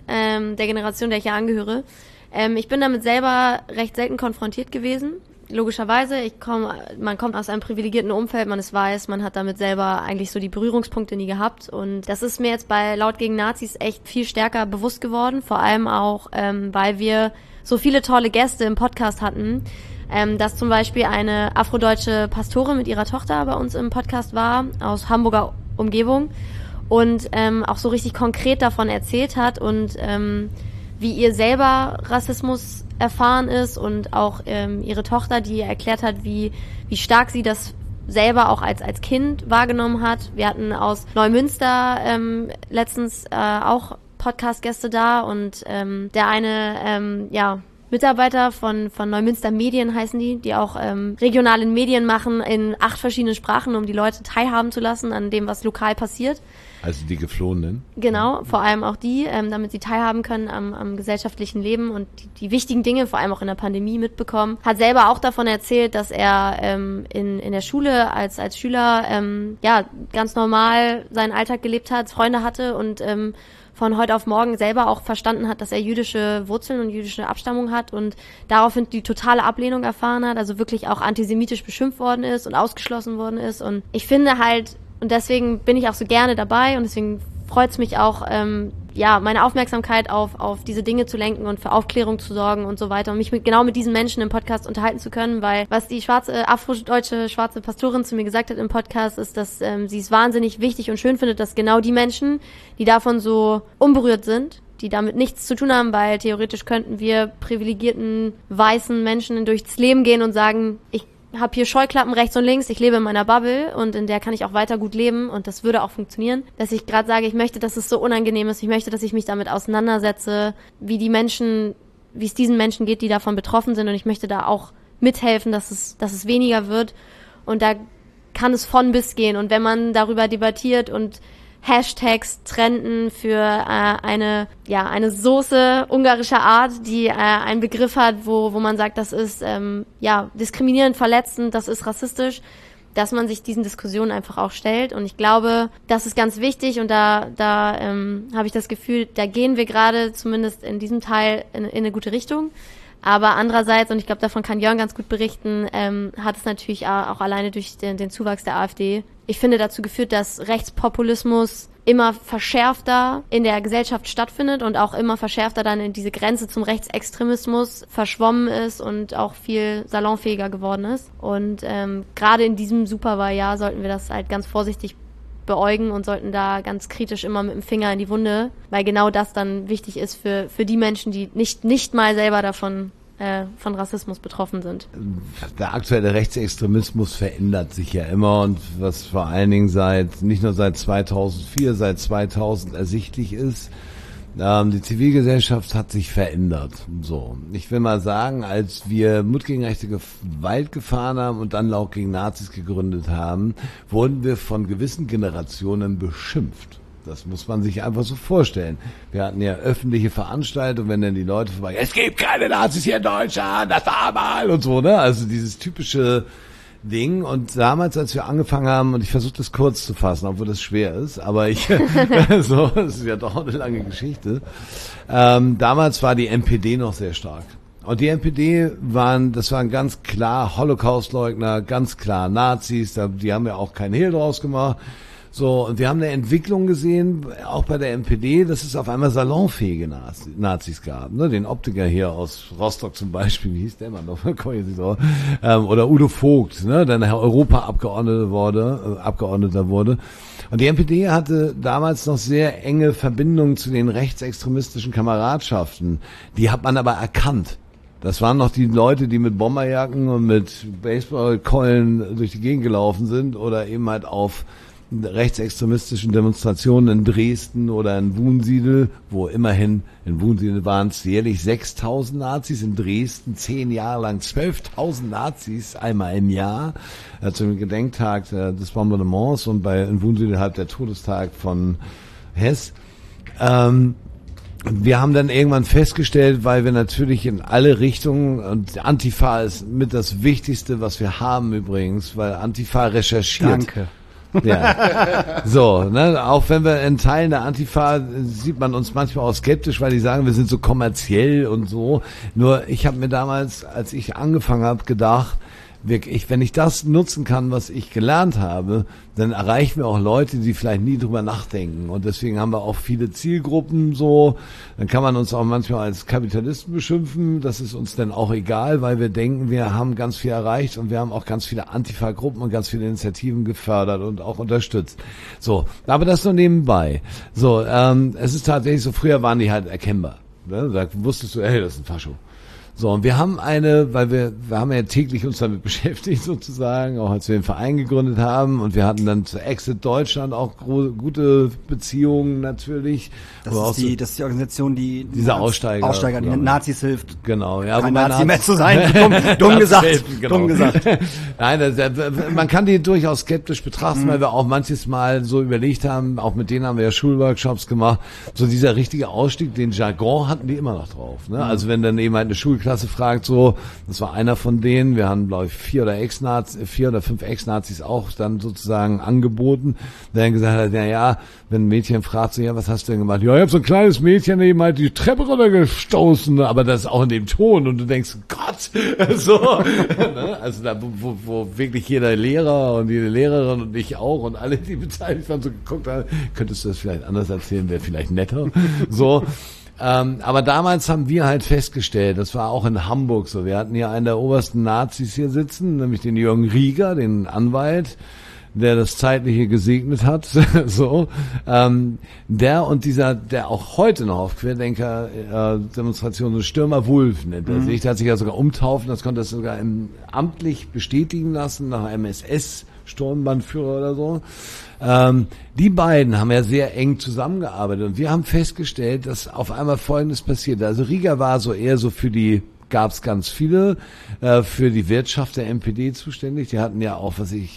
der Generation, der ich ja angehöre, ich bin damit selber recht selten konfrontiert gewesen. Logischerweise, man kommt aus einem privilegierten Umfeld, man ist weiß, man hat damit selber eigentlich so die Berührungspunkte nie gehabt und das ist mir jetzt bei Laut gegen Nazis echt viel stärker bewusst geworden, vor allem auch, weil wir so viele tolle Gäste im Podcast hatten, dass zum Beispiel eine afrodeutsche Pastorin mit ihrer Tochter bei uns im Podcast war, aus Hamburger Umgebung und auch so richtig konkret davon erzählt hat und wie ihr selber Rassismus erfahren ist und auch ihre Tochter, die erklärt hat, wie stark sie das selber auch als Kind wahrgenommen hat. Wir hatten aus Neumünster letztens auch Podcast-Gäste da und der eine Mitarbeiter von Neumünster Medien heißen die auch regionale Medien machen in 8 verschiedenen Sprachen, um die Leute teilhaben zu lassen an dem, was lokal passiert. Also die Geflohenen? Genau, vor allem auch die, damit sie teilhaben können am gesellschaftlichen Leben und die wichtigen Dinge, vor allem auch in der Pandemie, mitbekommen. Hat selber auch davon erzählt, dass er in der Schule als Schüler ganz normal seinen Alltag gelebt hat, Freunde hatte und von heute auf morgen selber auch verstanden hat, dass er jüdische Wurzeln und jüdische Abstammung hat und daraufhin die totale Ablehnung erfahren hat, also wirklich auch antisemitisch beschimpft worden ist und ausgeschlossen worden ist. Und ich finde halt, und deswegen bin ich auch so gerne dabei und deswegen freut es mich auch, meine Aufmerksamkeit auf diese Dinge zu lenken und für Aufklärung zu sorgen und so weiter und mich genau mit diesen Menschen im Podcast unterhalten zu können, weil was die afrodeutsche schwarze Pastorin zu mir gesagt hat im Podcast ist, dass sie es wahnsinnig wichtig und schön findet, dass genau die Menschen, die davon so unberührt sind, die damit nichts zu tun haben, weil theoretisch könnten wir privilegierten weißen Menschen durchs Leben gehen und sagen, ich habe hier Scheuklappen rechts und links, ich lebe in meiner Bubble und in der kann ich auch weiter gut leben und das würde auch funktionieren. Dass ich gerade sage, ich möchte, dass es so unangenehm ist, ich möchte, dass ich mich damit auseinandersetze, wie es diesen Menschen geht, die davon betroffen sind und ich möchte da auch mithelfen, dass es weniger wird und da kann es von bis gehen und wenn man darüber debattiert und Hashtags trenden für eine Soße ungarischer Art, die einen Begriff hat, wo man sagt, das ist diskriminierend, verletzend, das ist rassistisch, dass man sich diesen Diskussionen einfach auch stellt und ich glaube, das ist ganz wichtig und da habe ich das Gefühl, da gehen wir gerade zumindest in diesem Teil in eine gute Richtung. Aber andererseits, und ich glaube, davon kann Jörn ganz gut berichten, hat es natürlich auch alleine durch den Zuwachs der AfD, ich finde, dazu geführt, dass Rechtspopulismus immer verschärfter in der Gesellschaft stattfindet und auch immer verschärfter dann in diese Grenze zum Rechtsextremismus verschwommen ist und auch viel salonfähiger geworden ist. Und gerade in diesem Superwahljahr sollten wir das halt ganz vorsichtig beäugen und sollten da ganz kritisch immer mit dem Finger in die Wunde, weil genau das dann wichtig ist für die Menschen, die nicht mal selber davon von Rassismus betroffen sind. Der aktuelle Rechtsextremismus verändert sich ja immer und was vor allen Dingen nicht nur seit 2004, seit 2000 ersichtlich ist, die Zivilgesellschaft hat sich verändert. So, ich will mal sagen, als wir Mut gegen rechte Gewalt gefahren haben und dann Laut gegen Nazis gegründet haben, wurden wir von gewissen Generationen beschimpft. Das muss man sich einfach so vorstellen. Wir hatten ja öffentliche Veranstaltungen, wenn dann die Leute vorbei, es gibt keine Nazis hier in Deutschland, das war mal und so, ne? Also dieses typische Ding. Und damals, als wir angefangen haben, und ich versuche das kurz zu fassen, obwohl das schwer ist, aber so, das ist ja doch eine lange Geschichte. Damals war die NPD noch sehr stark. Und die NPD waren ganz klar Holocaustleugner, ganz klar Nazis, die haben ja auch keinen Hehl draus gemacht. So, und wir haben eine Entwicklung gesehen, auch bei der NPD, dass es auf einmal salonfähige Nazis gab. Ne? Den Optiker hier aus Rostock zum Beispiel, wie hieß der Mann noch? Oder Udo Vogt, ne? Der nachher Europaabgeordneter wurde. Und die NPD hatte damals noch sehr enge Verbindungen zu den rechtsextremistischen Kameradschaften. Die hat man aber erkannt. Das waren noch die Leute, die mit Bomberjacken und mit Baseballkeulen durch die Gegend gelaufen sind oder eben halt auf rechtsextremistischen Demonstrationen in Dresden oder in Wunsiedel, wo immerhin in Wunsiedel waren es jährlich 6.000 Nazis, in Dresden 10 Jahre lang 12.000 Nazis einmal im Jahr zum Gedenktag des Bombardements und in Wunsiedel halt der Todestag von Hess. Wir haben dann irgendwann festgestellt, weil wir natürlich in alle Richtungen, und Antifa ist mit das Wichtigste, was wir haben übrigens, weil Antifa recherchiert. Danke. Ja, so, ne, auch wenn wir in Teilen der Antifa sieht man uns manchmal auch skeptisch, weil die sagen, wir sind so kommerziell und so. Nur ich habe mir damals, als ich angefangen habe, gedacht, wenn ich das nutzen kann, was ich gelernt habe, dann erreichen wir auch Leute, die vielleicht nie drüber nachdenken. Und deswegen haben wir auch viele Zielgruppen so. Dann kann man uns auch manchmal als Kapitalisten beschimpfen. Das ist uns dann auch egal, weil wir denken, wir haben ganz viel erreicht und wir haben auch ganz viele Antifa-Gruppen und ganz viele Initiativen gefördert und auch unterstützt. So, aber das nur nebenbei. So, es ist tatsächlich so, früher waren die halt erkennbar. Ne? Da wusstest du, hey, das ist ein Fascho. So, und wir haben weil wir haben ja täglich uns damit beschäftigt sozusagen, auch als wir den Verein gegründet haben, und wir hatten dann zu Exit Deutschland auch gute Beziehungen natürlich. Das ist die Organisation, die diese Aussteiger, die Nazis hilft. Genau, ja. Kein Nazi mehr zu sein. Dumm gesagt. Dumm gesagt. Nein, man kann die durchaus skeptisch betrachten, weil wir auch manches Mal so überlegt haben, auch mit denen haben wir ja Schulworkshops gemacht, so dieser richtige Ausstieg, den Jargon hatten die immer noch drauf. Ne? Also wenn dann eben halt eine Schulklasse fragt, so, das war einer von denen, wir haben, glaube ich, 4 oder 5 Ex-Nazis auch dann sozusagen angeboten, der dann gesagt hat, ja, wenn ein Mädchen fragt, so, ja, was hast du denn gemacht? Ja, ich habe so ein kleines Mädchen eben halt die Treppe runtergestoßen, aber das ist auch in dem Ton und du denkst, Gott, so, ne? Also da, wo wirklich jeder Lehrer und jede Lehrerin und ich auch und alle, die beteiligt waren, so geguckt haben, könntest du das vielleicht anders erzählen, wäre vielleicht netter, so. Aber damals haben wir halt festgestellt, das war auch in Hamburg so, wir hatten hier einen der obersten Nazis hier sitzen, nämlich den Jürgen Rieger, den Anwalt, der das Zeitliche gesegnet hat, so, der und der auch heute noch auf Querdenker-Demonstrationen, Stürmer Wulff nennt er sich, der hat sich ja sogar umtaufen, das konnte er sogar amtlich bestätigen lassen, nach einem SS-Sturmbannführer oder so. Die beiden haben ja sehr eng zusammengearbeitet und wir haben festgestellt, dass auf einmal Folgendes passierte. Also Rieger war so eher so gab's ganz viele, für die Wirtschaft der NPD zuständig. Die hatten ja auch,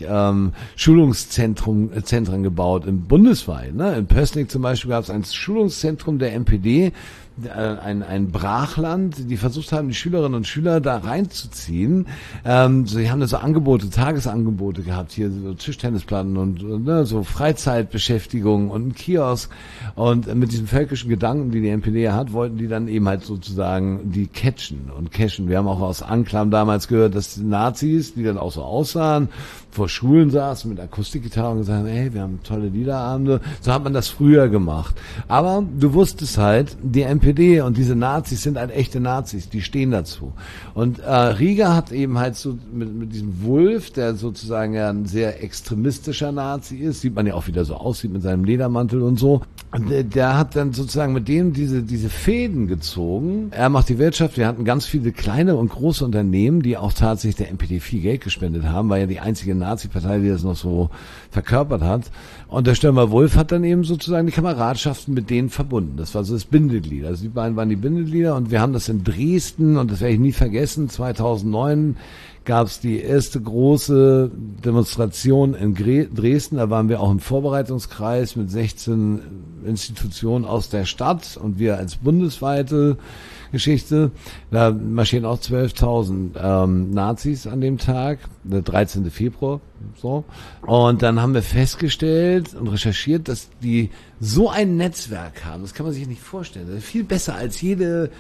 Schulungszentren gebaut bundesweit. Ne? In Pößling zum Beispiel gab's ein Schulungszentrum der NPD, ein Brachland, die versucht haben, die Schülerinnen und Schüler da reinzuziehen. Sie haben da so Tagesangebote gehabt, hier so Tischtennisplatten und ne, so Freizeitbeschäftigung und ein Kiosk. Und mit diesen völkischen Gedanken, die NPD hat, wollten die dann eben halt sozusagen die catchen. und cashen. Wir haben auch aus Anklam damals gehört, dass die Nazis, die dann auch so aussahen, vor Schulen saßen mit Akustikgitarre und gesagt haben, hey, wir haben tolle Liederabende. So hat man das früher gemacht. Aber du wusstest halt, die NPD und diese Nazis sind halt echte Nazis, die stehen dazu. Und Rieger hat eben halt so mit diesem Wulff, der sozusagen ja ein sehr extremistischer Nazi ist, sieht man ja auch, wie der so aussieht mit seinem Ledermantel und so. Und der hat dann sozusagen mit dem diese Fäden gezogen. Er macht die Wirtschaft, wir hatten ganz viele kleine und große Unternehmen, die auch tatsächlich der NPD viel Geld gespendet haben, weil ja die einzige Nazi-Partei, die das noch so verkörpert hat. Und der Stürmer Wulff hat dann eben sozusagen die Kameradschaften mit denen verbunden. Das war so das Bindeglied. Also die beiden waren die Bindeglieder und wir haben das in Dresden, und das werde ich nie vergessen, 2009 gab es die erste große Demonstration in Dresden. Da waren wir auch im Vorbereitungskreis mit 16 Institutionen aus der Stadt und wir als bundesweite Geschichte. Da marschieren auch 12.000 Nazis an dem Tag, der 13. Februar. So. Und dann haben wir festgestellt und recherchiert, dass die so ein Netzwerk haben, das kann man sich nicht vorstellen. Das ist viel besser als jede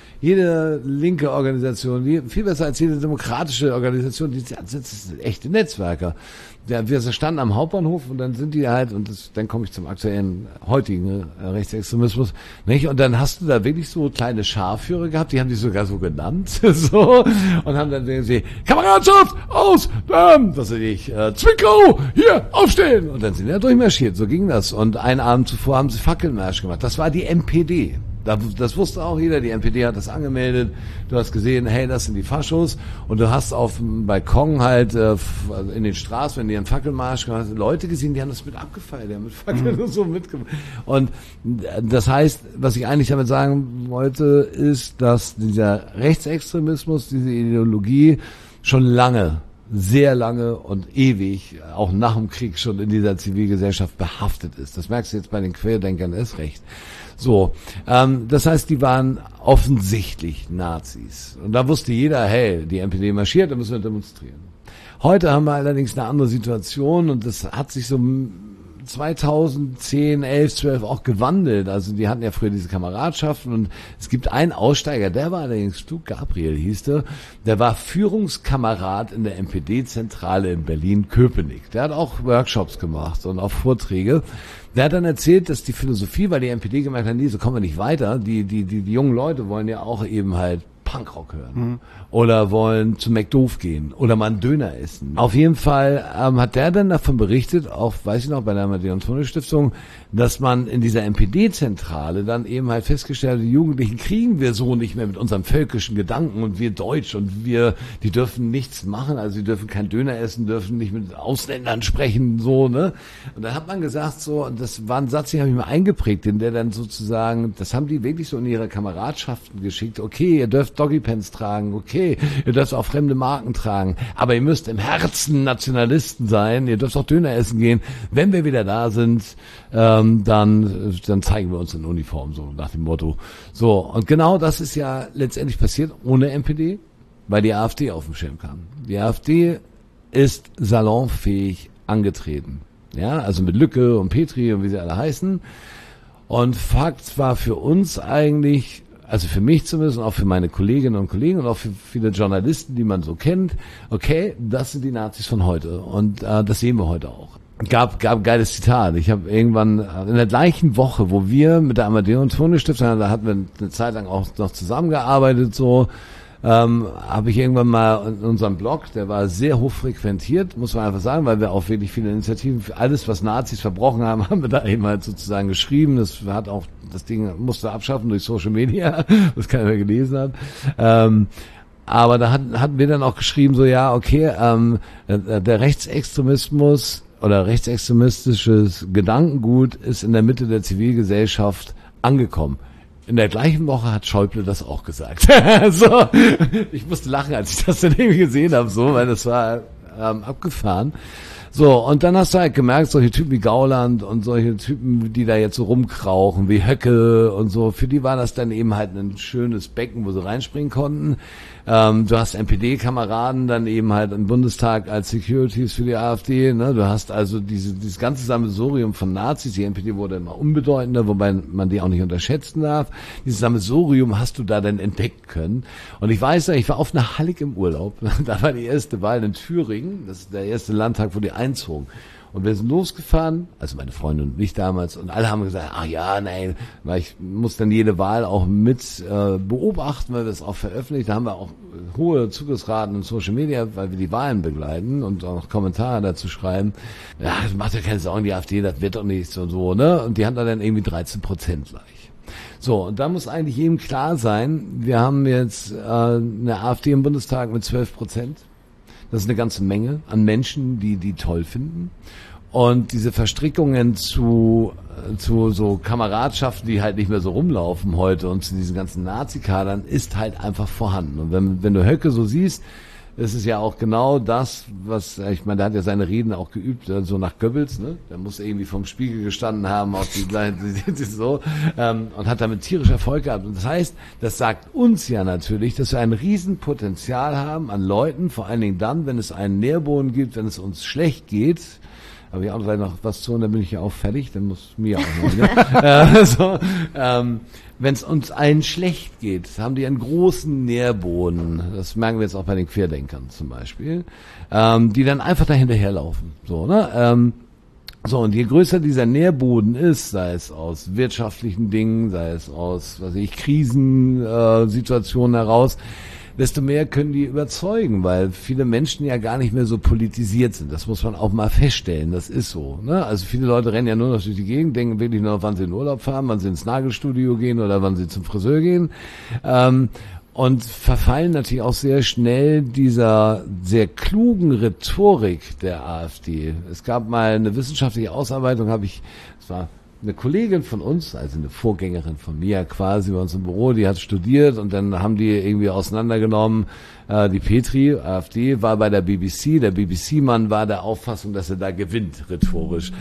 linke Organisation, viel besser als jede demokratische Organisation. Das sind echte Netzwerker. Wir standen am Hauptbahnhof und dann sind die halt, und dann komme ich zum aktuellen, heutigen Rechtsextremismus, nicht? Und dann hast du da wirklich so kleine Scharführer gehabt, die haben die sogar so genannt, so, und haben dann gesagt, Kameradschaft, aus, was weiß ich, Zwickau, hier, aufstehen! Und dann sind die da durchmarschiert, so ging das. Und einen Abend zuvor haben sie Fackelmarsch gemacht. Das war die NPD. Das wusste auch jeder, die NPD hat das angemeldet, du hast gesehen, hey, das sind die Faschos, und du hast auf dem Balkon halt in den Straßen, wenn die einen Fackelmarsch gemacht haben, Leute gesehen, die haben das mit abgefeiert, die haben mit Fackeln und so mitgemacht. Und das heißt, was ich eigentlich damit sagen wollte, ist, dass dieser Rechtsextremismus, diese Ideologie schon lange, sehr lange und ewig, auch nach dem Krieg schon in dieser Zivilgesellschaft behaftet ist. Das merkst du jetzt bei den Querdenkern erst recht. So, das heißt, die waren offensichtlich Nazis. Und da wusste jeder, hey, die NPD marschiert, da müssen wir demonstrieren. Heute haben wir allerdings eine andere Situation und das hat sich so 2010, 11, 12 auch gewandelt. Also die hatten ja früher diese Kameradschaften und es gibt einen Aussteiger, der war allerdings Stu Gabriel, hieß der war Führungskamerad in der NPD-Zentrale in Berlin-Köpenick. Der hat auch Workshops gemacht und auch Vorträge. Der hat dann erzählt, dass die Philosophie, weil die NPD gemerkt hat, nee, so kommen wir nicht weiter. Die jungen Leute wollen ja auch eben halt Punkrock hören oder wollen zu McDoof gehen oder mal einen Döner essen. Auf jeden Fall hat der dann davon berichtet, auch, weiß ich noch, bei der Amadeo-Antonio-Stiftung, dass man in dieser NPD-Zentrale dann eben halt festgestellt hat, die Jugendlichen kriegen wir so nicht mehr mit unserem völkischen Gedanken und wir Deutsch und die dürfen nichts machen, also sie dürfen kein Döner essen, dürfen nicht mit Ausländern sprechen, so, ne? Und dann hat man gesagt, so, und das war ein Satz, den habe ich mir eingeprägt, der dann sozusagen, das haben die wirklich so in ihre Kameradschaften geschickt, okay, ihr dürft Doggypants tragen, okay, ihr dürft auch fremde Marken tragen, aber ihr müsst im Herzen Nationalisten sein, ihr dürft auch Döner essen gehen. Wenn wir wieder da sind, dann zeigen wir uns in Uniform, so nach dem Motto. So, und genau das ist ja letztendlich passiert ohne NPD, weil die AfD auf den Schirm kam. Die AfD ist salonfähig angetreten. Ja, also mit Lücke und Petri und wie sie alle heißen. Und Fakt war für uns eigentlich, also für mich zumindest und auch für meine Kolleginnen und Kollegen und auch für viele Journalisten, die man so kennt, okay, das sind die Nazis von heute und das sehen wir heute auch. Gab ein geiles Zitat. Ich habe irgendwann in der gleichen Woche, wo wir mit der Amadeo-Antonio-Stiftung, da hatten wir eine Zeit lang auch noch zusammengearbeitet, so, habe ich irgendwann mal in unserem Blog, der war sehr hoch frequentiert, muss man einfach sagen, weil wir auch wirklich viele Initiativen für alles, was Nazis verbrochen haben, haben wir da eben halt sozusagen geschrieben. Das hat auch, das Ding musste abschaffen durch Social Media, das keiner mehr gelesen hat. Aber da hatten wir dann auch geschrieben, so, ja, okay, der Rechtsextremismus oder rechtsextremistisches Gedankengut ist in der Mitte der Zivilgesellschaft angekommen. In der gleichen Woche hat Schäuble das auch gesagt. So, ich musste lachen, als ich das dann irgendwie gesehen habe, so, weil das war abgefahren. So, und dann hast du halt gemerkt, solche Typen wie Gauland und solche Typen, die da jetzt so rumkrauchen, wie Höcke und so, für die war das dann eben halt ein schönes Becken, wo sie reinspringen konnten. Du hast NPD-Kameraden dann eben halt im Bundestag als Securities für die AfD. Ne? Du hast also dieses ganze Sammelsurium von Nazis. Die NPD wurde immer unbedeutender, wobei man die auch nicht unterschätzen darf. Dieses Sammelsurium hast du da dann entdecken können. Und ich weiß, ich war auf einer Hallig im Urlaub. Da war die erste Wahl in Thüringen. Das ist der erste Landtag, wo die einzogen. Und wir sind losgefahren, also meine Freundin und ich damals, und alle haben gesagt, ach ja, nein, weil ich muss dann jede Wahl auch mit beobachten, weil wir es auch veröffentlicht. Da haben wir auch hohe Zugriffsraten in Social Media, weil wir die Wahlen begleiten und auch Kommentare dazu schreiben. Ja, das macht ja keine Sorgen, die AfD, das wird doch nichts und so, ne? Und die haben da dann irgendwie 13% gleich. So, und da muss eigentlich jedem klar sein, wir haben jetzt eine AfD im Bundestag mit 12%. Das ist eine ganze Menge an Menschen, die toll finden. Und diese Verstrickungen zu so Kameradschaften, die halt nicht mehr so rumlaufen heute und zu diesen ganzen Nazi-Kadern ist halt einfach vorhanden. Und wenn du Höcke so siehst, ist es ja auch genau das, was, ich meine, der hat ja seine Reden auch geübt, so nach Goebbels, ne? Der muss irgendwie vom Spiegel gestanden haben, auf die so, und hat damit tierisch Erfolg gehabt. Und das heißt, das sagt uns ja natürlich, dass wir ein Riesenpotenzial haben an Leuten, vor allen Dingen dann, wenn es einen Nährboden gibt, wenn es uns schlecht geht. Aber ich auch noch was zu, und dann bin ich ja auch fertig, dann muss mir auch noch wieder. Wenn es uns allen schlecht geht, haben die einen großen Nährboden. Das merken wir jetzt auch bei den Querdenkern zum Beispiel, die dann einfach dahinterherlaufen. So, ne? So, und je größer dieser Nährboden ist, sei es aus wirtschaftlichen Dingen, sei es aus, Krisensituationen heraus, desto mehr können die überzeugen, weil viele Menschen ja gar nicht mehr so politisiert sind. Das muss man auch mal feststellen. Das ist so. Ne? Also viele Leute rennen ja nur noch durch die Gegend, denken wirklich nur, wann sie in Urlaub fahren, wann sie ins Nagelstudio gehen oder wann sie zum Friseur gehen. Und verfallen natürlich auch sehr schnell dieser sehr klugen Rhetorik der AfD. Es gab mal eine wissenschaftliche Ausarbeitung, es war eine Kollegin von uns, also eine Vorgängerin von mir quasi bei uns im Büro, die hat studiert und dann haben die irgendwie auseinandergenommen, die Petri, AfD, war bei der BBC, der BBC-Mann war der Auffassung, dass er da gewinnt, rhetorisch.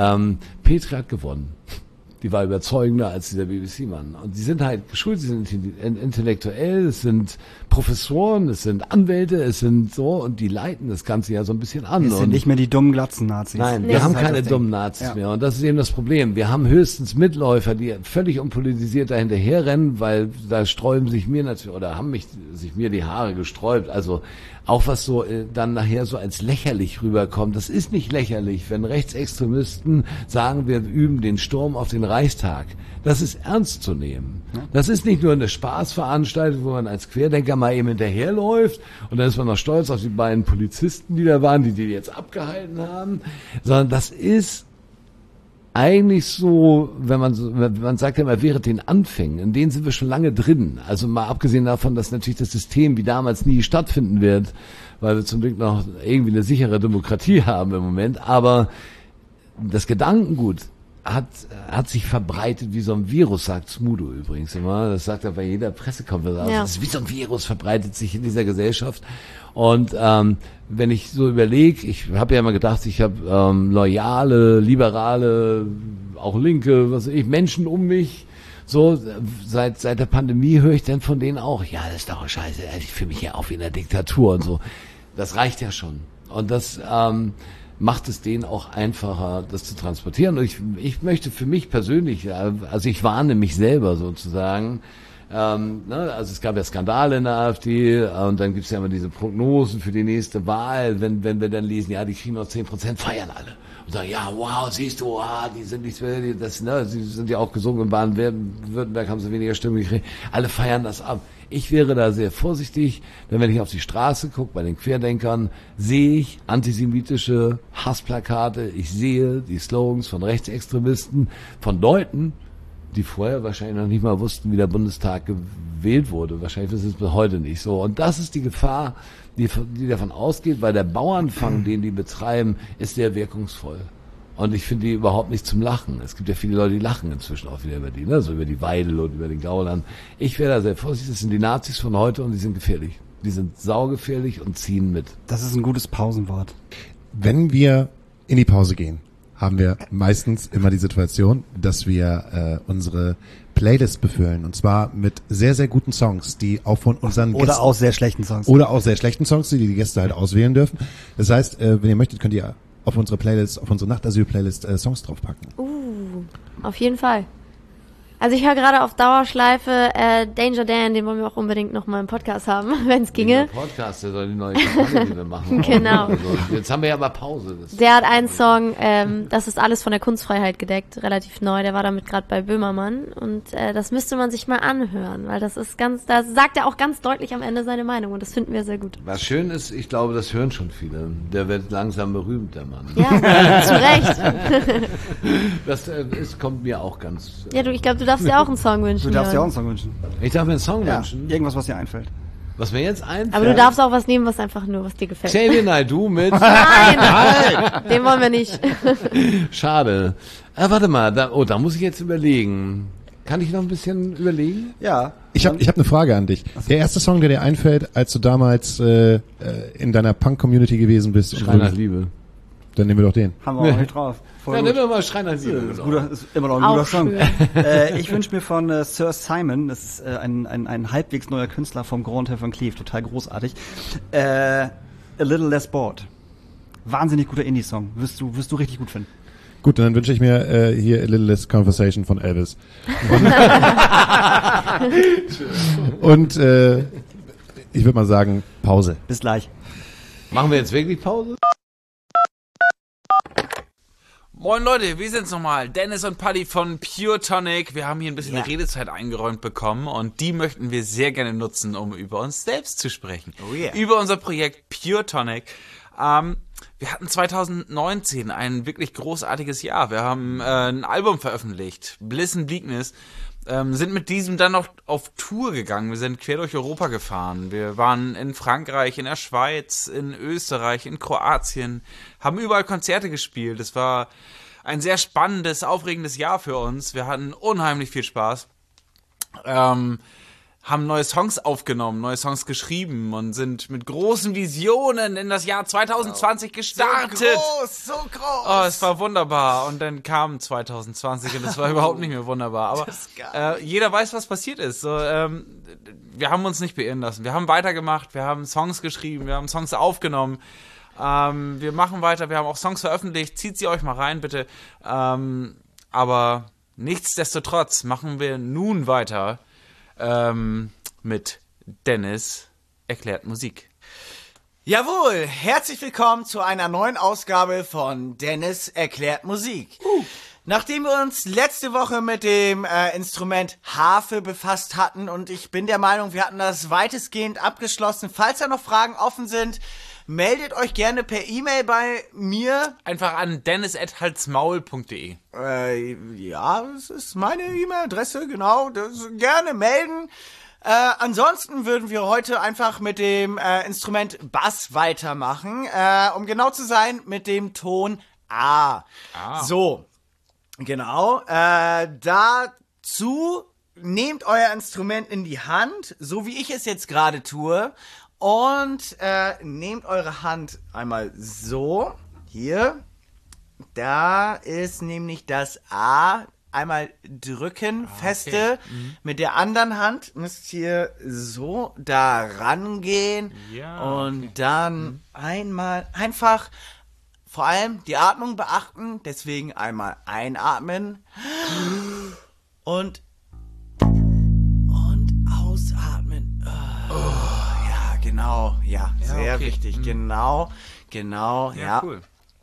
Petri hat gewonnen. Die war überzeugender als dieser BBC-Mann. Und die sind halt geschult, sie sind intellektuell, es sind Professoren, es sind Anwälte, es sind so, und die leiten das Ganze ja so ein bisschen an. Es sind nicht mehr die dummen Glatzen-Nazis. Nein, wir haben keine dummen Nazis mehr. Und das ist eben das Problem. Wir haben höchstens Mitläufer, die völlig unpolitisiert dahinterher rennen, weil da sträuben sich mir natürlich, oder haben sich mir die Haare gesträubt. Also auch was so dann nachher so als lächerlich rüberkommt. Das ist nicht lächerlich, wenn Rechtsextremisten sagen, wir üben den Sturm auf den Reichstag. Das ist ernst zu nehmen. Das ist nicht nur eine Spaßveranstaltung, wo man als Querdenker mal eben hinterherläuft und dann ist man noch stolz auf die beiden Polizisten, die da waren, die jetzt abgehalten haben, sondern das ist eigentlich so, wenn man sagt ja immer, während den Anfängen, in denen sind wir schon lange drin. Also mal abgesehen davon, dass natürlich das System wie damals nie stattfinden wird, weil wir zum Glück noch irgendwie eine sichere Demokratie haben im Moment. Aber das Gedankengut hat sich verbreitet wie so ein Virus, sagt Smudo übrigens immer. Das sagt er bei jeder Pressekonferenz. Ja. Das ist wie so ein Virus, verbreitet sich in dieser Gesellschaft. Und wenn ich so überlege, ich habe ja immer gedacht, ich habe loyale, liberale, auch linke, Menschen um mich. So, seit der Pandemie höre ich dann von denen auch, ja, das ist doch scheiße, ich fühle mich ja auch wie in der Diktatur und so. Das reicht ja schon. Und das macht es denen auch einfacher, das zu transportieren. Und ich möchte für mich persönlich, also ich warne mich selber sozusagen, also es gab ja Skandale in der AfD und dann gibt's ja immer diese Prognosen für die nächste Wahl, wenn wir dann lesen, ja, die kriegen noch 10%, feiern alle. Und sagen, ja, wow, siehst du, die sind nicht mehr, sie sind ja auch gesungen in Baden-Württemberg, haben sie weniger Stimmen gekriegt. Alle feiern das ab. Ich wäre da sehr vorsichtig, denn wenn ich auf die Straße gucke, bei den Querdenkern, sehe ich antisemitische Hassplakate, ich sehe die Slogans von Rechtsextremisten, von Leuten, die vorher wahrscheinlich noch nicht mal wussten, wie der Bundestag gewählt wurde. Wahrscheinlich wissen es bis heute nicht so. Und das ist die Gefahr, die davon ausgeht, weil der Bauernfang, den die betreiben, ist sehr wirkungsvoll. Und ich finde die überhaupt nicht zum Lachen. Es gibt ja viele Leute, die lachen inzwischen auch wieder über die, ne? So über die Weidel und über den Gauland. Ich wäre da sehr vorsichtig. Das sind die Nazis von heute und die sind gefährlich. Die sind saugefährlich und ziehen mit. Das ist ein gutes Pausenwort. Wenn wir in die Pause gehen, haben wir meistens immer die Situation, dass wir unsere Playlist befüllen. Und zwar mit sehr, sehr guten Songs, die auch von unseren Gästen... Oder auch sehr schlechten Songs. Oder auch sehr schlechten Songs, die die Gäste halt auswählen dürfen. Das heißt, wenn ihr möchtet, könnt ihr auf unsere Playlist, auf unsere Nachtasyl-Playlist Songs draufpacken. Auf jeden Fall. Also ich höre gerade auf Dauerschleife Danger Dan, den wollen wir auch unbedingt noch mal im Podcast haben, wenn es ginge. Der Podcast, der soll die neue Kampagne, die wir machen. Genau. Also, jetzt haben wir ja aber Pause. Der hat einen Song, das ist alles von der Kunstfreiheit gedeckt, relativ neu. Der war damit gerade bei Böhmermann und das müsste man sich mal anhören, weil das ist da sagt er auch ganz deutlich am Ende seine Meinung und das finden wir sehr gut. Was schön ist, ich glaube, das hören schon viele. Der wird langsam berühmt, der Mann. Ja, zu Recht. Das kommt mir auch ganz... Ja, ich glaube, du darfst dir auch einen Song wünschen. Du darfst dir auch einen Song wünschen. Ich darf mir einen Song Ja, wünschen? irgendwas, was dir einfällt. Was mir jetzt einfällt... Aber du darfst auch was nehmen, was einfach nur, was dir gefällt. Xavier Naidoo mit... Nein, den wollen wir nicht. Schade. Warte mal, da muss ich jetzt überlegen. Kann ich noch ein bisschen überlegen? Ja. Ich hab eine Frage an dich. Der erste Song, der dir einfällt, als du damals in deiner Punk-Community gewesen bist. Schrei nach Liebe. Dann nehmen wir doch den. Haben wir auch nicht drauf. Voll Ja, gut. nimm doch mal Schrei nach Liebe. Ist immer noch ein Auch guter Song. schön. Ich wünsche mir von Sir Simon, das ist ein halbwegs neuer Künstler vom Grand Van Cleef, total großartig. A Little Less Bored. Wahnsinnig guter Indie-Song. Wirst du richtig gut finden. Gut, dann wünsche ich mir hier A Little Less Conversation von Elvis. Und ich würde mal sagen, Pause. Bis gleich. Machen wir jetzt wirklich Pause? Moin Leute, wir sind's nochmal. Dennis und Paddy von Pure Tonic. Wir haben hier ein bisschen Redezeit eingeräumt bekommen und die möchten wir sehr gerne nutzen, um über uns selbst zu sprechen. Oh yeah. Über unser Projekt Pure Tonic. Wir hatten 2019 ein wirklich großartiges Jahr. Wir haben ein Album veröffentlicht, Bliss and Bleakness. Sind mit diesem dann noch auf Tour gegangen. Wir sind quer durch Europa gefahren. Wir waren in Frankreich, in der Schweiz, in Österreich, in Kroatien, haben überall Konzerte gespielt. Es war ein sehr spannendes, aufregendes Jahr für uns. Wir hatten unheimlich viel Spaß. Haben neue Songs aufgenommen, neue Songs geschrieben und sind mit großen Visionen in das Jahr 2020 gestartet. So groß. Oh, es war wunderbar. Und dann kam 2020 und es war überhaupt nicht mehr wunderbar. Aber Das ist geil. jeder weiß, was passiert ist. So, wir haben uns nicht beirren lassen. Wir haben weitergemacht, wir haben Songs geschrieben, wir haben Songs aufgenommen. Wir machen weiter, wir haben auch Songs veröffentlicht. Zieht sie euch mal rein, bitte. Aber nichtsdestotrotz machen wir nun weiter mit Dennis erklärt Musik. Jawohl, herzlich willkommen zu einer neuen Ausgabe von Dennis erklärt Musik. Nachdem wir uns letzte Woche mit dem Instrument Harfe befasst hatten und ich bin der Meinung, wir hatten das weitestgehend abgeschlossen. Falls da noch Fragen offen sind, meldet euch gerne per E-Mail bei mir. Einfach an dennis@halsmaul.de. Ja, das ist meine E-Mail-Adresse, genau. Das gerne melden. Ansonsten würden wir heute einfach mit dem Instrument Bass weitermachen. Um genau zu sein, mit dem Ton A. So, genau. Dazu nehmt euer Instrument in die Hand, so wie ich es jetzt gerade tue. Und nehmt eure Hand einmal so, hier, da ist nämlich das A, einmal drücken, feste, mit der anderen Hand müsst ihr so da rangehen und dann einmal einfach vor allem die Atmung beachten, deswegen einmal einatmen und ausatmen. Genau, sehr okay. wichtig, genau, ja. Cool.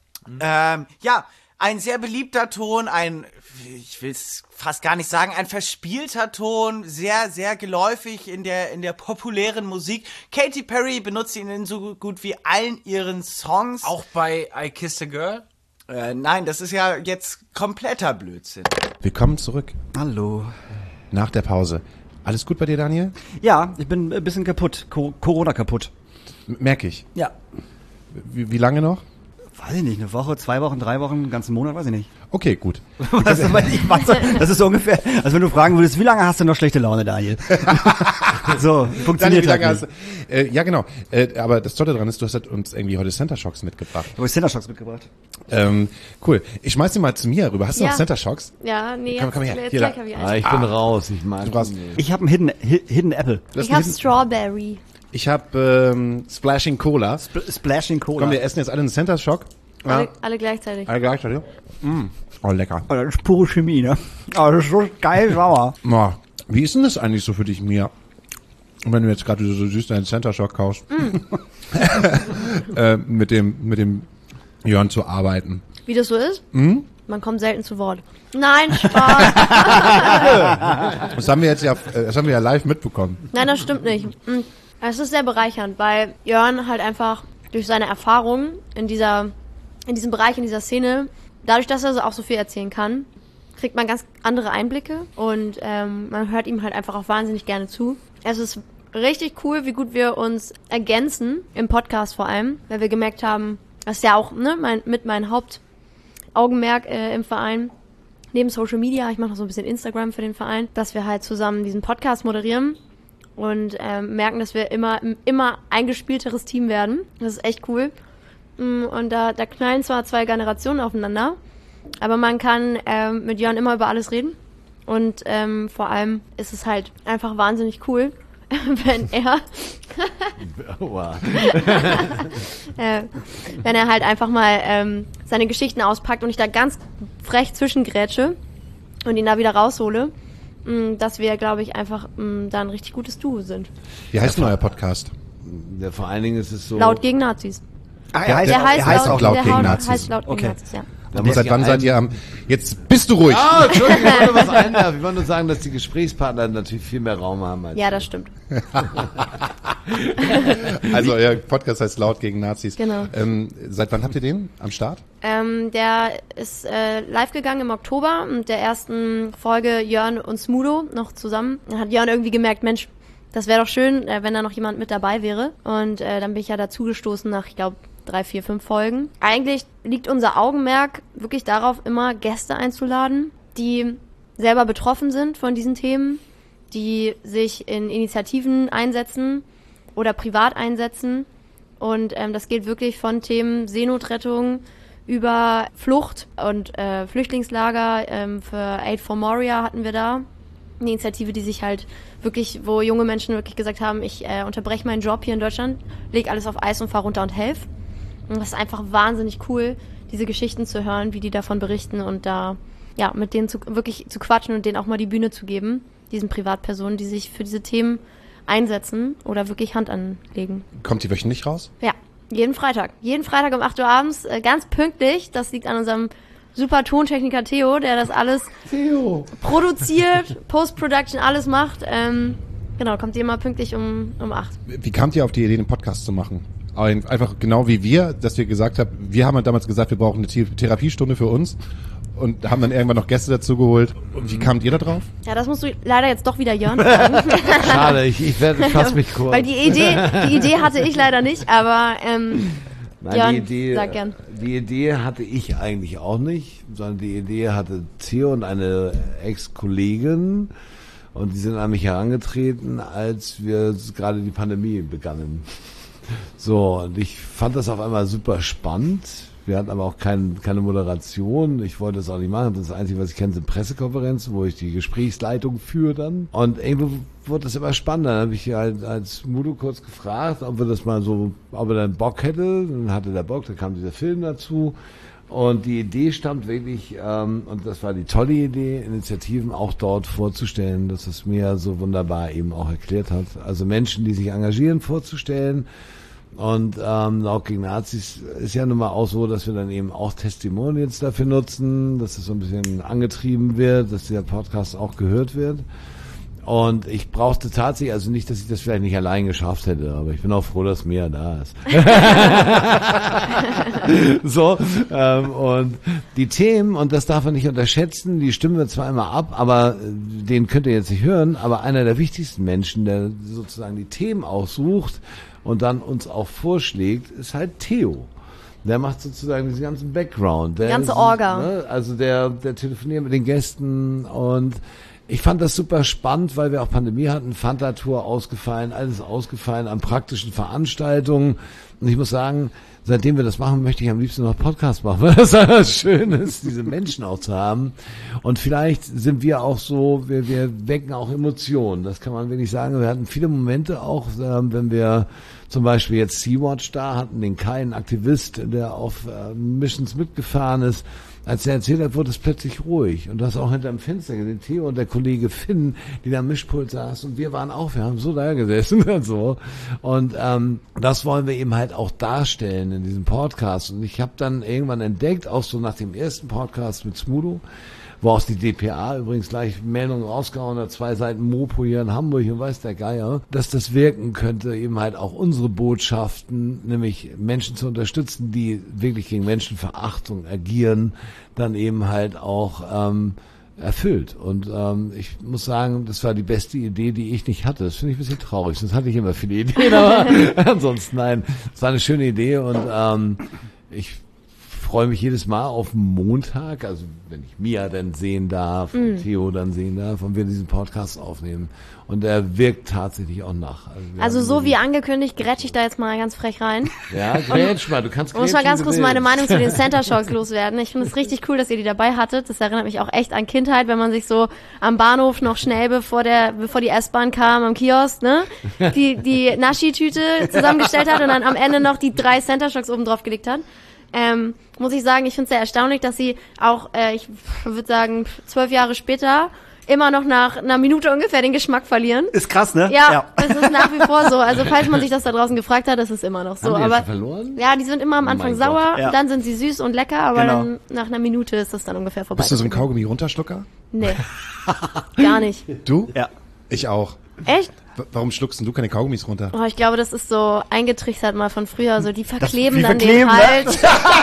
Ein sehr beliebter Ton, ich will es fast gar nicht sagen, ein verspielter Ton, sehr, sehr geläufig in der populären Musik. Katy Perry benutzt ihn in so gut wie allen ihren Songs. Auch bei I Kissed a Girl? Nein, das ist ja jetzt kompletter Blödsinn. Willkommen zurück Hallo. nach der Pause. Alles gut bei dir, Daniel? Ja, ich bin ein bisschen kaputt. Corona kaputt. Merke ich. Ja. Wie lange noch? Weiß ich nicht, eine Woche, 2 Wochen, 3 Wochen, einen ganzen Monat, weiß ich nicht. Okay, gut. Das ist so ungefähr, als wenn du fragen würdest, wie lange hast du noch schlechte Laune, Daniel? So, funktioniert Daniel, wie halt lange nicht. hast ja, genau. Aber das Tolle daran ist, du hast uns irgendwie heute Center Shocks mitgebracht. Du hast Center Shocks mitgebracht. Cool. Ich schmeiß dir mal zu mir rüber. Hast du Ja. noch Center Shocks? Ja, nee, Komm her. jetzt Hier, gleich da. habe ich Ah, einen. ich bin raus, ich mag Du brauchst- ihn nicht. Ich habe einen Hidden Apple. Du hast Ich habe einen- Strawberry. Ich habe Splashing Cola. Splashing Cola. Komm, wir essen jetzt alle einen Center Shock. Ja. Alle gleichzeitig. Alle gleichzeitig. Oh, lecker. Oh, das ist pure Chemie, ne? Oh, das ist so geil sauer. Oh, wie ist denn das eigentlich so für dich, Mia? Wenn du jetzt gerade so süß deinen Center Shock kaufst. Mit dem Jörn zu arbeiten. Wie das so ist? Man kommt selten zu Wort. Nein, Spaß. Das haben wir ja live mitbekommen. Nein, das stimmt nicht. Es ist sehr bereichernd, weil Jörn halt einfach durch seine Erfahrungen in diesem Bereich, in dieser Szene, dadurch, dass er auch so viel erzählen kann, kriegt man ganz andere Einblicke und man hört ihm halt einfach auch wahnsinnig gerne zu. Es ist richtig cool, wie gut wir uns ergänzen, im Podcast vor allem, weil wir gemerkt haben, das ist ja auch mein Hauptaugenmerk im Verein, neben Social Media, ich mache noch so ein bisschen Instagram für den Verein, dass wir halt zusammen diesen Podcast moderieren und merken, dass wir immer eingespielteres Team werden. Das ist echt cool. Und da knallen zwar 2 Generationen aufeinander, aber man kann mit Jörn immer über alles reden. Und vor allem ist es halt einfach wahnsinnig cool, wenn er halt einfach mal seine Geschichten auspackt und ich da ganz frech zwischengrätsche und ihn da wieder raushole, dass wir, glaube ich, einfach da ein richtig gutes Duo sind. Wie heißt denn euer Podcast? Vor allen Dingen ist es so. Laut gegen Nazis. Ah, Der heißt auch Laut gegen Nazis. Heißt Laut gegen Okay. Nazis, ja. Und seit wann seid ihr am... Jetzt bist du ruhig. Ah, Entschuldigung, ich wollte was einwerfen. Ich wollte nur sagen, dass die Gesprächspartner natürlich viel mehr Raum haben als Ja, das stimmt. Also euer Podcast heißt Laut gegen Nazis. Genau. Seit wann habt ihr den am Start? Der ist live gegangen im Oktober und der ersten Folge Jörn und Smudo noch zusammen. Dann hat Jörn irgendwie gemerkt, Mensch, das wäre doch schön, wenn da noch jemand mit dabei wäre. Und dann bin ich ja dazugestoßen nach, ich glaube, 3, 4, 5 Folgen. Eigentlich liegt unser Augenmerk wirklich darauf, immer Gäste einzuladen, die selber betroffen sind von diesen Themen, die sich in Initiativen einsetzen oder privat einsetzen. Und das geht wirklich von Themen Seenotrettung über Flucht und Flüchtlingslager. Für Aid for Moria hatten wir da eine Initiative, die sich halt wirklich, wo junge Menschen wirklich gesagt haben, ich unterbreche meinen Job hier in Deutschland, leg alles auf Eis und fahr runter und helf. Und das ist einfach wahnsinnig cool, diese Geschichten zu hören, wie die davon berichten und da ja mit denen wirklich zu quatschen und denen auch mal die Bühne zu geben, diesen Privatpersonen, die sich für diese Themen einsetzen oder wirklich Hand anlegen. Kommt die wöchentlich raus? Ja, jeden Freitag. Jeden Freitag um 8 Uhr abends, ganz pünktlich. Das liegt an unserem super Tontechniker Theo, der das alles produziert, Post-Production, alles macht. Genau, kommt immer pünktlich um 8. Wie kamt ihr auf die Idee, den Podcast zu machen? Einfach genau wie wir, dass wir gesagt haben, wir haben halt damals gesagt, wir brauchen eine Therapiestunde für uns und haben dann irgendwann noch Gäste dazu geholt. Und wie kamt ihr da drauf? Ja, das musst du leider jetzt doch wieder Jörn fragen. Schade, ich fasse mich kurz. Weil die Idee hatte ich leider nicht, aber Nein, Jörn, sag gern. Die Idee hatte ich eigentlich auch nicht, sondern die Idee hatte Theo und eine Ex-Kollegin und die sind an mich herangetreten, als wir gerade die Pandemie begannen. So, und ich fand das auf einmal super spannend. Wir hatten aber auch keine Moderation. Ich wollte das auch nicht machen. Das Einzige, was ich kenne, sind Pressekonferenzen, wo ich die Gesprächsleitung führe dann. Und irgendwie wurde das immer spannender. Dann habe ich halt als Mudo kurz gefragt, ob er dann Bock hätte. Dann hatte der Bock, dann kam dieser Film dazu. Und die Idee stammt wirklich, und das war die tolle Idee, Initiativen auch dort vorzustellen, dass es mir so wunderbar eben auch erklärt hat. Also Menschen, die sich engagieren, vorzustellen. Und Laut gegen Nazis ist ja nun mal auch so, dass wir dann eben auch Testimonials dafür nutzen, dass es so ein bisschen angetrieben wird, dass der Podcast auch gehört wird. Und ich brauchte tatsächlich, also nicht, dass ich das vielleicht nicht allein geschafft hätte, aber ich bin auch froh, dass Mia da ist. So, und die Themen, und das darf man nicht unterschätzen, die stimmen wir zwar immer ab, aber den könnt ihr jetzt nicht hören, aber einer der wichtigsten Menschen, der sozusagen die Themen aussucht und dann uns auch vorschlägt, ist halt Theo. Der macht sozusagen diesen ganzen Background. Der Ganze Orga. Ne, also der telefoniert mit den Gästen und ich fand das super spannend, weil wir auch Pandemie hatten, Fanta-Tour ausgefallen, alles ausgefallen an praktischen Veranstaltungen. Und ich muss sagen, seitdem wir das machen, möchte ich am liebsten noch Podcast machen, weil das einfach schön ist, diese Menschen auch zu haben. Und vielleicht sind wir auch so, wir wecken auch Emotionen. Das kann man wirklich sagen. Wir hatten viele Momente auch, wenn wir zum Beispiel jetzt Sea-Watch da hatten, den Kai, einen Aktivist, der auf Missions mitgefahren ist. Als er erzählt hat, wurde es plötzlich ruhig. Und du hast auch hinterm Fenster gesehen, Theo und der Kollege Finn, die da am Mischpult saßen. Und wir waren auch, wir haben so da gesessen und so. Und das wollen wir eben halt auch darstellen in diesem Podcast. Und ich habe dann irgendwann entdeckt, auch so nach dem ersten Podcast mit Smudo, wo auch die DPA übrigens gleich Meldungen rausgehauen hat, 2 Seiten Mopo hier in Hamburg und weiß der Geier, dass das wirken könnte, eben halt auch unsere Botschaften, nämlich Menschen zu unterstützen, die wirklich gegen Menschenverachtung agieren, dann eben halt auch erfüllt. Und ich muss sagen, das war die beste Idee, die ich nicht hatte. Das finde ich ein bisschen traurig, sonst hatte ich immer viele Ideen, aber ansonsten nein, es war eine schöne Idee und ich freue mich jedes Mal auf Montag, also wenn ich Mia dann sehen darf, und Theo dann sehen darf und wir diesen Podcast aufnehmen. Und er wirkt tatsächlich auch nach. Also so wie angekündigt, grätsch ich da jetzt mal ganz frech rein. Ja, grätsch mal, du kannst Ich muss mal ganz kurz meine Meinung zu den Center Shocks loswerden. Ich finde es richtig cool, dass ihr die dabei hattet. Das erinnert mich auch echt an Kindheit, wenn man sich so am Bahnhof noch schnell, bevor die S-Bahn kam, am Kiosk, ne, die Naschi-Tüte zusammengestellt hat und dann am Ende noch die 3 Center Shocks oben drauf gelegt hat. Muss ich sagen, ich finde es sehr erstaunlich, dass sie auch, ich würde sagen, 12 Jahre später immer noch nach einer Minute ungefähr den Geschmack verlieren. Ist krass, ne? Ja, das ist nach wie vor so. Also falls man sich das da draußen gefragt hat, das ist immer noch so. Haben die aber jetzt verloren? ja, die sind immer am Anfang mein sauer, Gott. Ja. dann sind sie süß und lecker, aber Genau. dann nach einer Minute ist das dann ungefähr vorbei. Bist du so ein Kaugummi-Runterschlucker? Nee, gar nicht. Du? Ja. Ich auch. Echt? Warum schluckst denn du keine Kaugummis runter? Oh, ich glaube, das ist so eingetrichtert mal von früher. So, die verkleben die dann verkleben, den Hals.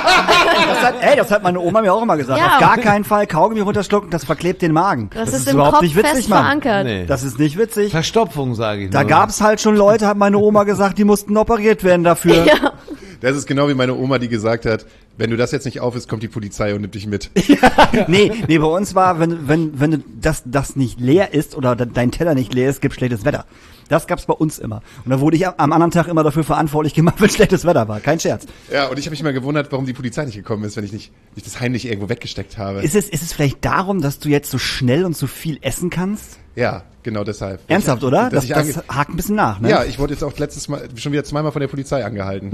Das hat meine Oma mir auch immer gesagt. Ja. Auf gar keinen Fall Kaugummi runterschlucken, das verklebt den Magen. Das ist im überhaupt Kopf nicht witzig, fest Mann. verankert. Nee. Das ist nicht witzig. Verstopfung, sage ich Da nur. gab's halt schon Leute, hat meine Oma gesagt, die mussten operiert werden dafür. Ja. Das ist genau wie meine Oma, die gesagt hat, wenn du das jetzt nicht auf isst, kommt die Polizei und nimmt dich mit. Nee, bei uns war, wenn du das nicht leer ist oder dein Teller nicht leer ist, gibt's schlechtes Wetter. Das gab's bei uns immer. Und da wurde ich am anderen Tag immer dafür verantwortlich gemacht, wenn schlechtes Wetter war. Kein Scherz. Ja, und ich habe mich immer gewundert, warum die Polizei nicht gekommen ist, wenn ich nicht das heimlich irgendwo weggesteckt habe. Ist es vielleicht darum, dass du jetzt so schnell und so viel essen kannst? Ja, genau deshalb. Ernsthaft, oder? Dass Das ich hakt ein bisschen nach, ne? Ja, ich wurde jetzt auch letztes Mal schon wieder 2-mal von der Polizei angehalten.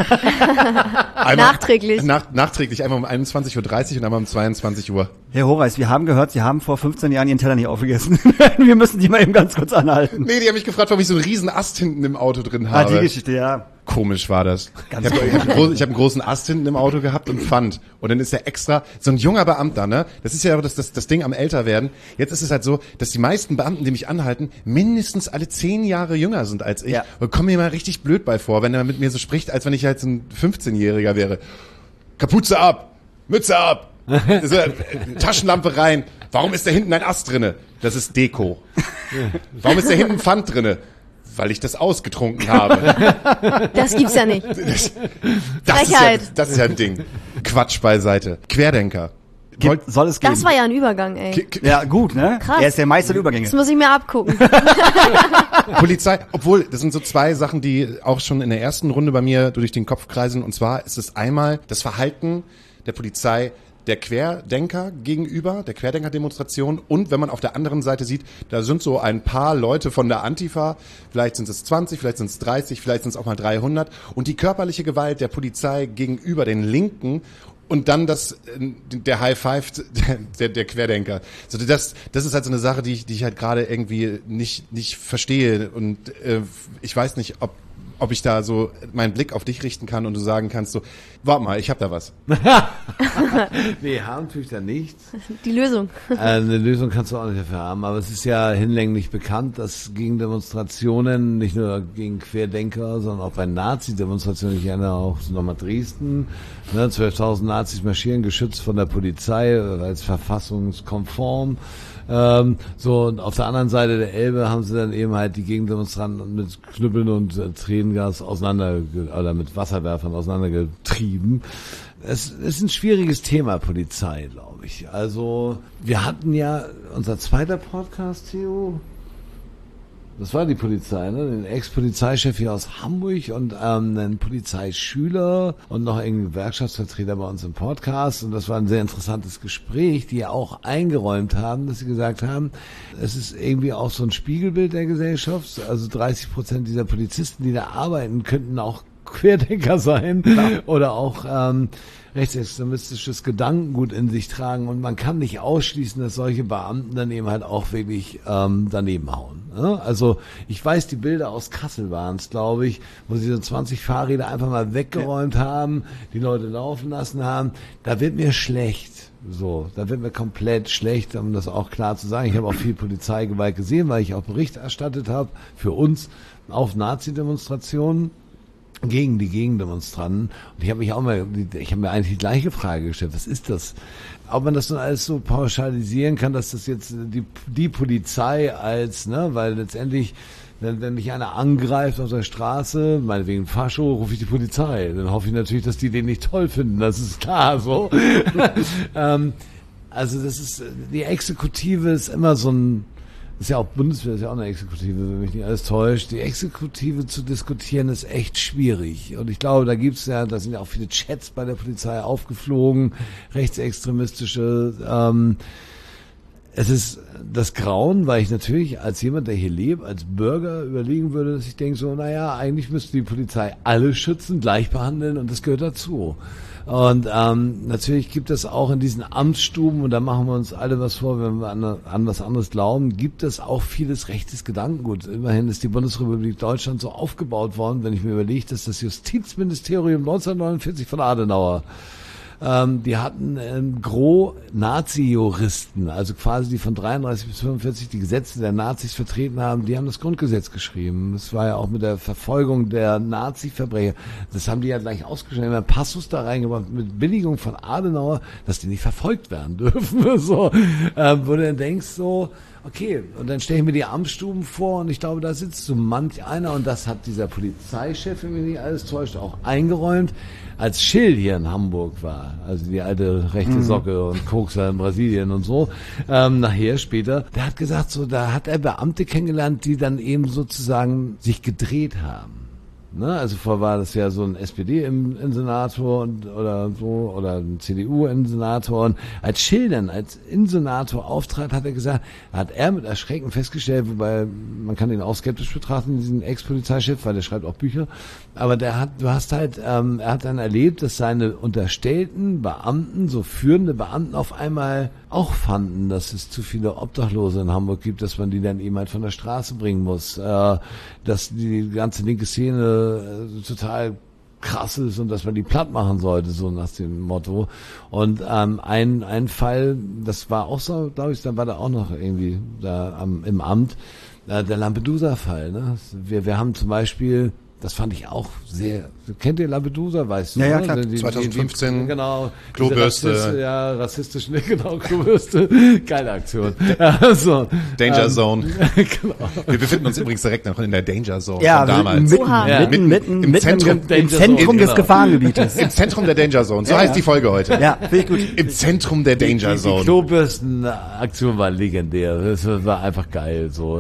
Nachträglich. Nachträglich, einmal um 21.30 Uhr und einmal um 22 Uhr. Herr Horeis, wir haben gehört, Sie haben vor 15 Jahren Ihren Teller nicht aufgegessen. Wir müssen die mal eben ganz kurz anhalten. Nee, die haben mich gefragt, warum ich so einen riesen Ast hinten im Auto drin habe. Die Geschichte, ja. Komisch war das. Ich hab einen großen Ast hinten im Auto gehabt und Pfand. Und dann ist der extra, so ein junger Beamter, ne? Das ist ja das Ding am Älterwerden. Jetzt ist es halt so, dass die meisten Beamten, die mich anhalten, mindestens alle 10 Jahre jünger sind als ich. Ja. Und kommen mir mal richtig blöd bei vor, wenn er mit mir so spricht, als wenn ich halt so ein 15-Jähriger wäre. Kapuze ab! Mütze ab! Taschenlampe rein! Warum ist da hinten ein Ast drinne? Das ist Deko. Warum ist da hinten Pfand drinne? Weil ich das ausgetrunken habe. Das gibt's ja nicht. Das ist ja ein Ding. Quatsch beiseite. Querdenker. Soll es geben? Das war ja ein Übergang, ey. Ja, gut, ne? Krass. Er ist der Meister der Übergänge. Das muss ich mir abgucken. Polizei, obwohl, das sind so 2 Sachen, die auch schon in der ersten Runde bei mir durch den Kopf kreisen. Und zwar ist es einmal das Verhalten der Polizei der Querdenker gegenüber, der Querdenker-Demonstration. Und wenn man auf der anderen Seite sieht, da sind so ein paar Leute von der Antifa, vielleicht sind es 20, vielleicht sind es 30, vielleicht sind es auch mal 300. Und die körperliche Gewalt der Polizei gegenüber den Linken und dann der High Five der Querdenker. Also das ist halt so eine Sache, die ich halt gerade irgendwie nicht verstehe. Und ich weiß nicht, ob ich da so meinen Blick auf dich richten kann und du sagen kannst so, warte mal, ich hab da was. Nee, haben tue ich da nichts. Die Lösung. Eine Lösung kannst du auch nicht dafür haben, aber es ist ja hinlänglich bekannt, dass gegen Demonstrationen, nicht nur gegen Querdenker, sondern auch bei Nazi-Demonstrationen, ich erinnere auch nochmal Dresden, ne, 12.000 Nazis marschieren, geschützt von der Polizei als verfassungskonform. So, und auf der anderen Seite der Elbe haben sie dann eben halt die Gegendemonstranten mit Knüppeln und Tränen Tränengas oder mit Wasserwerfern auseinandergetrieben. Es ist ein schwieriges Thema, Polizei, glaube ich. Also, wir hatten ja unser zweiter Podcast, Theo. Das war die Polizei, ne? Den Ex-Polizeichef hier aus Hamburg und einen Polizeischüler und noch einen Gewerkschaftsvertreter bei uns im Podcast. Und das war ein sehr interessantes Gespräch, die ja auch eingeräumt haben, dass sie gesagt haben, es ist irgendwie auch so ein Spiegelbild der Gesellschaft. Also 30% dieser Polizisten, die da arbeiten, könnten auch Querdenker sein oder auch rechtsextremistisches Gedankengut in sich tragen, und man kann nicht ausschließen, dass solche Beamten dann eben halt auch wirklich daneben hauen. Ne? Also ich weiß, die Bilder aus Kassel waren es, glaube ich, wo sie so 20 Fahrräder einfach mal weggeräumt haben, die Leute laufen lassen haben. Da wird mir schlecht. So, da wird mir komplett schlecht, um das auch klar zu sagen. Ich habe auch viel Polizeigewalt gesehen, weil ich auch Bericht erstattet habe für uns auf Nazi-Demonstrationen gegen die Gegendemonstranten. Und ich habe mir eigentlich die gleiche Frage gestellt. Was ist das? Ob man das nun alles so pauschalisieren kann, dass das jetzt die Polizei als, ne, weil letztendlich, wenn mich einer angreift auf der Straße, meinetwegen Fascho, rufe ich die Polizei. Dann hoffe ich natürlich, dass die den nicht toll finden. Das ist klar, so. Also das ist, die Exekutive ist immer so ein, ist ja auch Bundeswehr, ist ja auch eine Exekutive, wenn mich nicht alles täuscht. Die Exekutive zu diskutieren ist echt schwierig. Und ich glaube, da sind ja auch viele Chats bei der Polizei aufgeflogen, rechtsextremistische. Es ist das Grauen, weil ich natürlich als jemand, der hier lebt, als Bürger überlegen würde, dass ich denke so, naja, eigentlich müsste die Polizei alle schützen, gleich behandeln, und das gehört dazu. Und natürlich gibt es auch in diesen Amtsstuben, und da machen wir uns alle was vor, wenn wir an was anderes glauben, gibt es auch vieles rechtes Gedankengut. Immerhin ist die Bundesrepublik Deutschland so aufgebaut worden, wenn ich mir überlege, dass das Justizministerium 1949 von Adenauer, die hatten gros Nazi-Juristen, also quasi die von 33 bis 45 die Gesetze der Nazis vertreten haben, die haben das Grundgesetz geschrieben. Das war ja auch mit der Verfolgung der Nazi-Verbrecher. Das haben die ja gleich ausgeschrieben, einen Passus da reingebracht mit Billigung von Adenauer, dass die nicht verfolgt werden dürfen. So, wo du dann denkst so, okay, und dann stelle ich mir die Amtsstuben vor, und ich glaube, da sitzt so manch einer, und das hat dieser Polizeichef, wenn mich nicht alles täuscht, auch eingeräumt, als Schill hier in Hamburg war, also die alte rechte Socke und Kokser in Brasilien und so, nachher später, der hat gesagt, so, da hat er Beamte kennengelernt, die dann eben sozusagen sich gedreht haben. Ne? Also vorher war das ja so ein SPD-Insenator oder so, oder ein CDU-Insenator. Und als Schill dann als Insenator auftrat, hat er mit Erschrecken festgestellt, wobei man kann ihn auch skeptisch betrachten, diesen Ex-Polizeichef, weil der schreibt auch Bücher. Aber er hat dann erlebt, dass seine unterstellten Beamten, so führende Beamten, auf einmal auch fanden, dass es zu viele Obdachlose in Hamburg gibt, dass man die dann eben halt von der Straße bringen muss, dass die ganze linke Szene total krass ist und dass man die platt machen sollte, so nach dem Motto. Und ein Fall, das war auch so, glaube ich, dann war da auch noch irgendwie da im Amt, der Lampedusa-Fall. Ne? Wir haben zum Beispiel, das fand ich auch sehr, kennt ihr Lampedusa, weißt du? Ja, ne? klar, 2015, genau, Klobürste. Rassistisch, genau, Klobürste, geile Aktion. Also, Danger Zone. Genau. Wir befinden uns übrigens direkt noch in der Danger Zone Ja, von damals. mitten im Zentrum, im Zentrum des Gefahrengebietes. Im Zentrum der Danger Zone, so heißt die Folge heute. Ja, finde ich gut. Im Zentrum der Danger Die Zone. Klobürsten-Aktion war legendär. Das war einfach geil, so.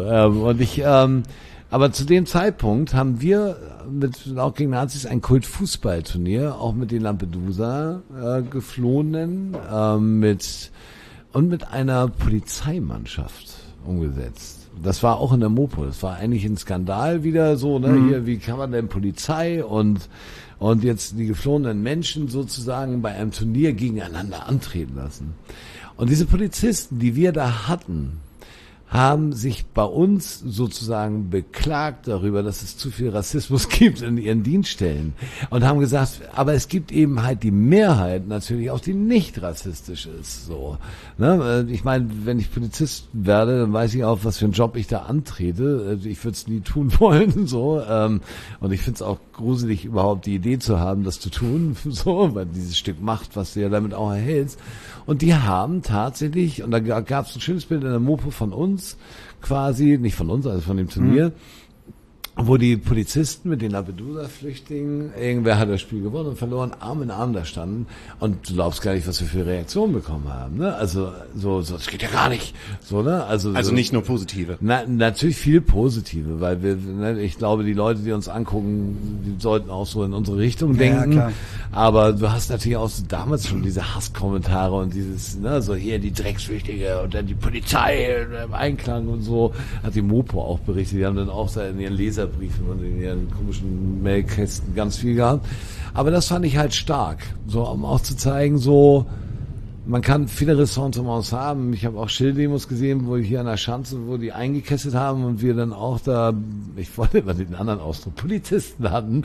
Aber zu dem Zeitpunkt haben wir mit Laut gegen Nazis ein Kult-Fußballturnier, auch mit den Lampedusa Geflohenen, mit einer Polizeimannschaft umgesetzt. Das war auch in der Mopo. Das war eigentlich ein Skandal wieder so, ne? Hier, wie kann man denn Polizei und jetzt die geflohenen Menschen sozusagen bei einem Turnier gegeneinander antreten lassen. Und diese Polizisten, die wir da hatten, haben sich bei uns sozusagen beklagt darüber, dass es zu viel Rassismus gibt in ihren Dienststellen, und haben gesagt, aber es gibt eben halt die Mehrheit natürlich auch, die nicht rassistisch ist. So, ne? Ich meine, wenn ich Polizist werde, dann weiß ich auch, was für einen Job ich da antrete. Ich würde es nie tun wollen, so, und ich finde es auch gruselig, überhaupt die Idee zu haben, das zu tun, so, weil dieses Stück Macht, was du ja damit auch erhältst. Und die haben tatsächlich, und da gab es ein schönes Bild in der Mopo von uns, quasi, nicht von uns, also von dem Turnier, wo die Polizisten mit den Lampedusa-Flüchtlingen, irgendwer hat das Spiel gewonnen und verloren, Arm in Arm da standen und du glaubst gar nicht, was wir für Reaktionen bekommen haben, ne? Also so das geht ja gar nicht, so, ne? Also so, nicht nur positive. Natürlich viel positive, weil wir, ne, ich glaube, die Leute, die uns angucken, die sollten auch so in unsere Richtung denken. klar. Aber du hast natürlich auch so damals schon diese Hasskommentare und dieses, ne, so hier die Drecksflüchtlinge und dann die Polizei im Einklang und so, hat die Mopo auch berichtet. Die haben dann auch in ihren Leserbriefen und in ihren komischen Mailkästen ganz viel gehabt. Aber das fand ich halt stark, so um auch zu zeigen, so man kann viele Ressentiments haben. Ich habe auch Schilddemos gesehen, wo hier an der Schanze, wo die eingekesselt haben und wir dann auch da, ich wollte immer den anderen Ausdruck, Polizisten hatten.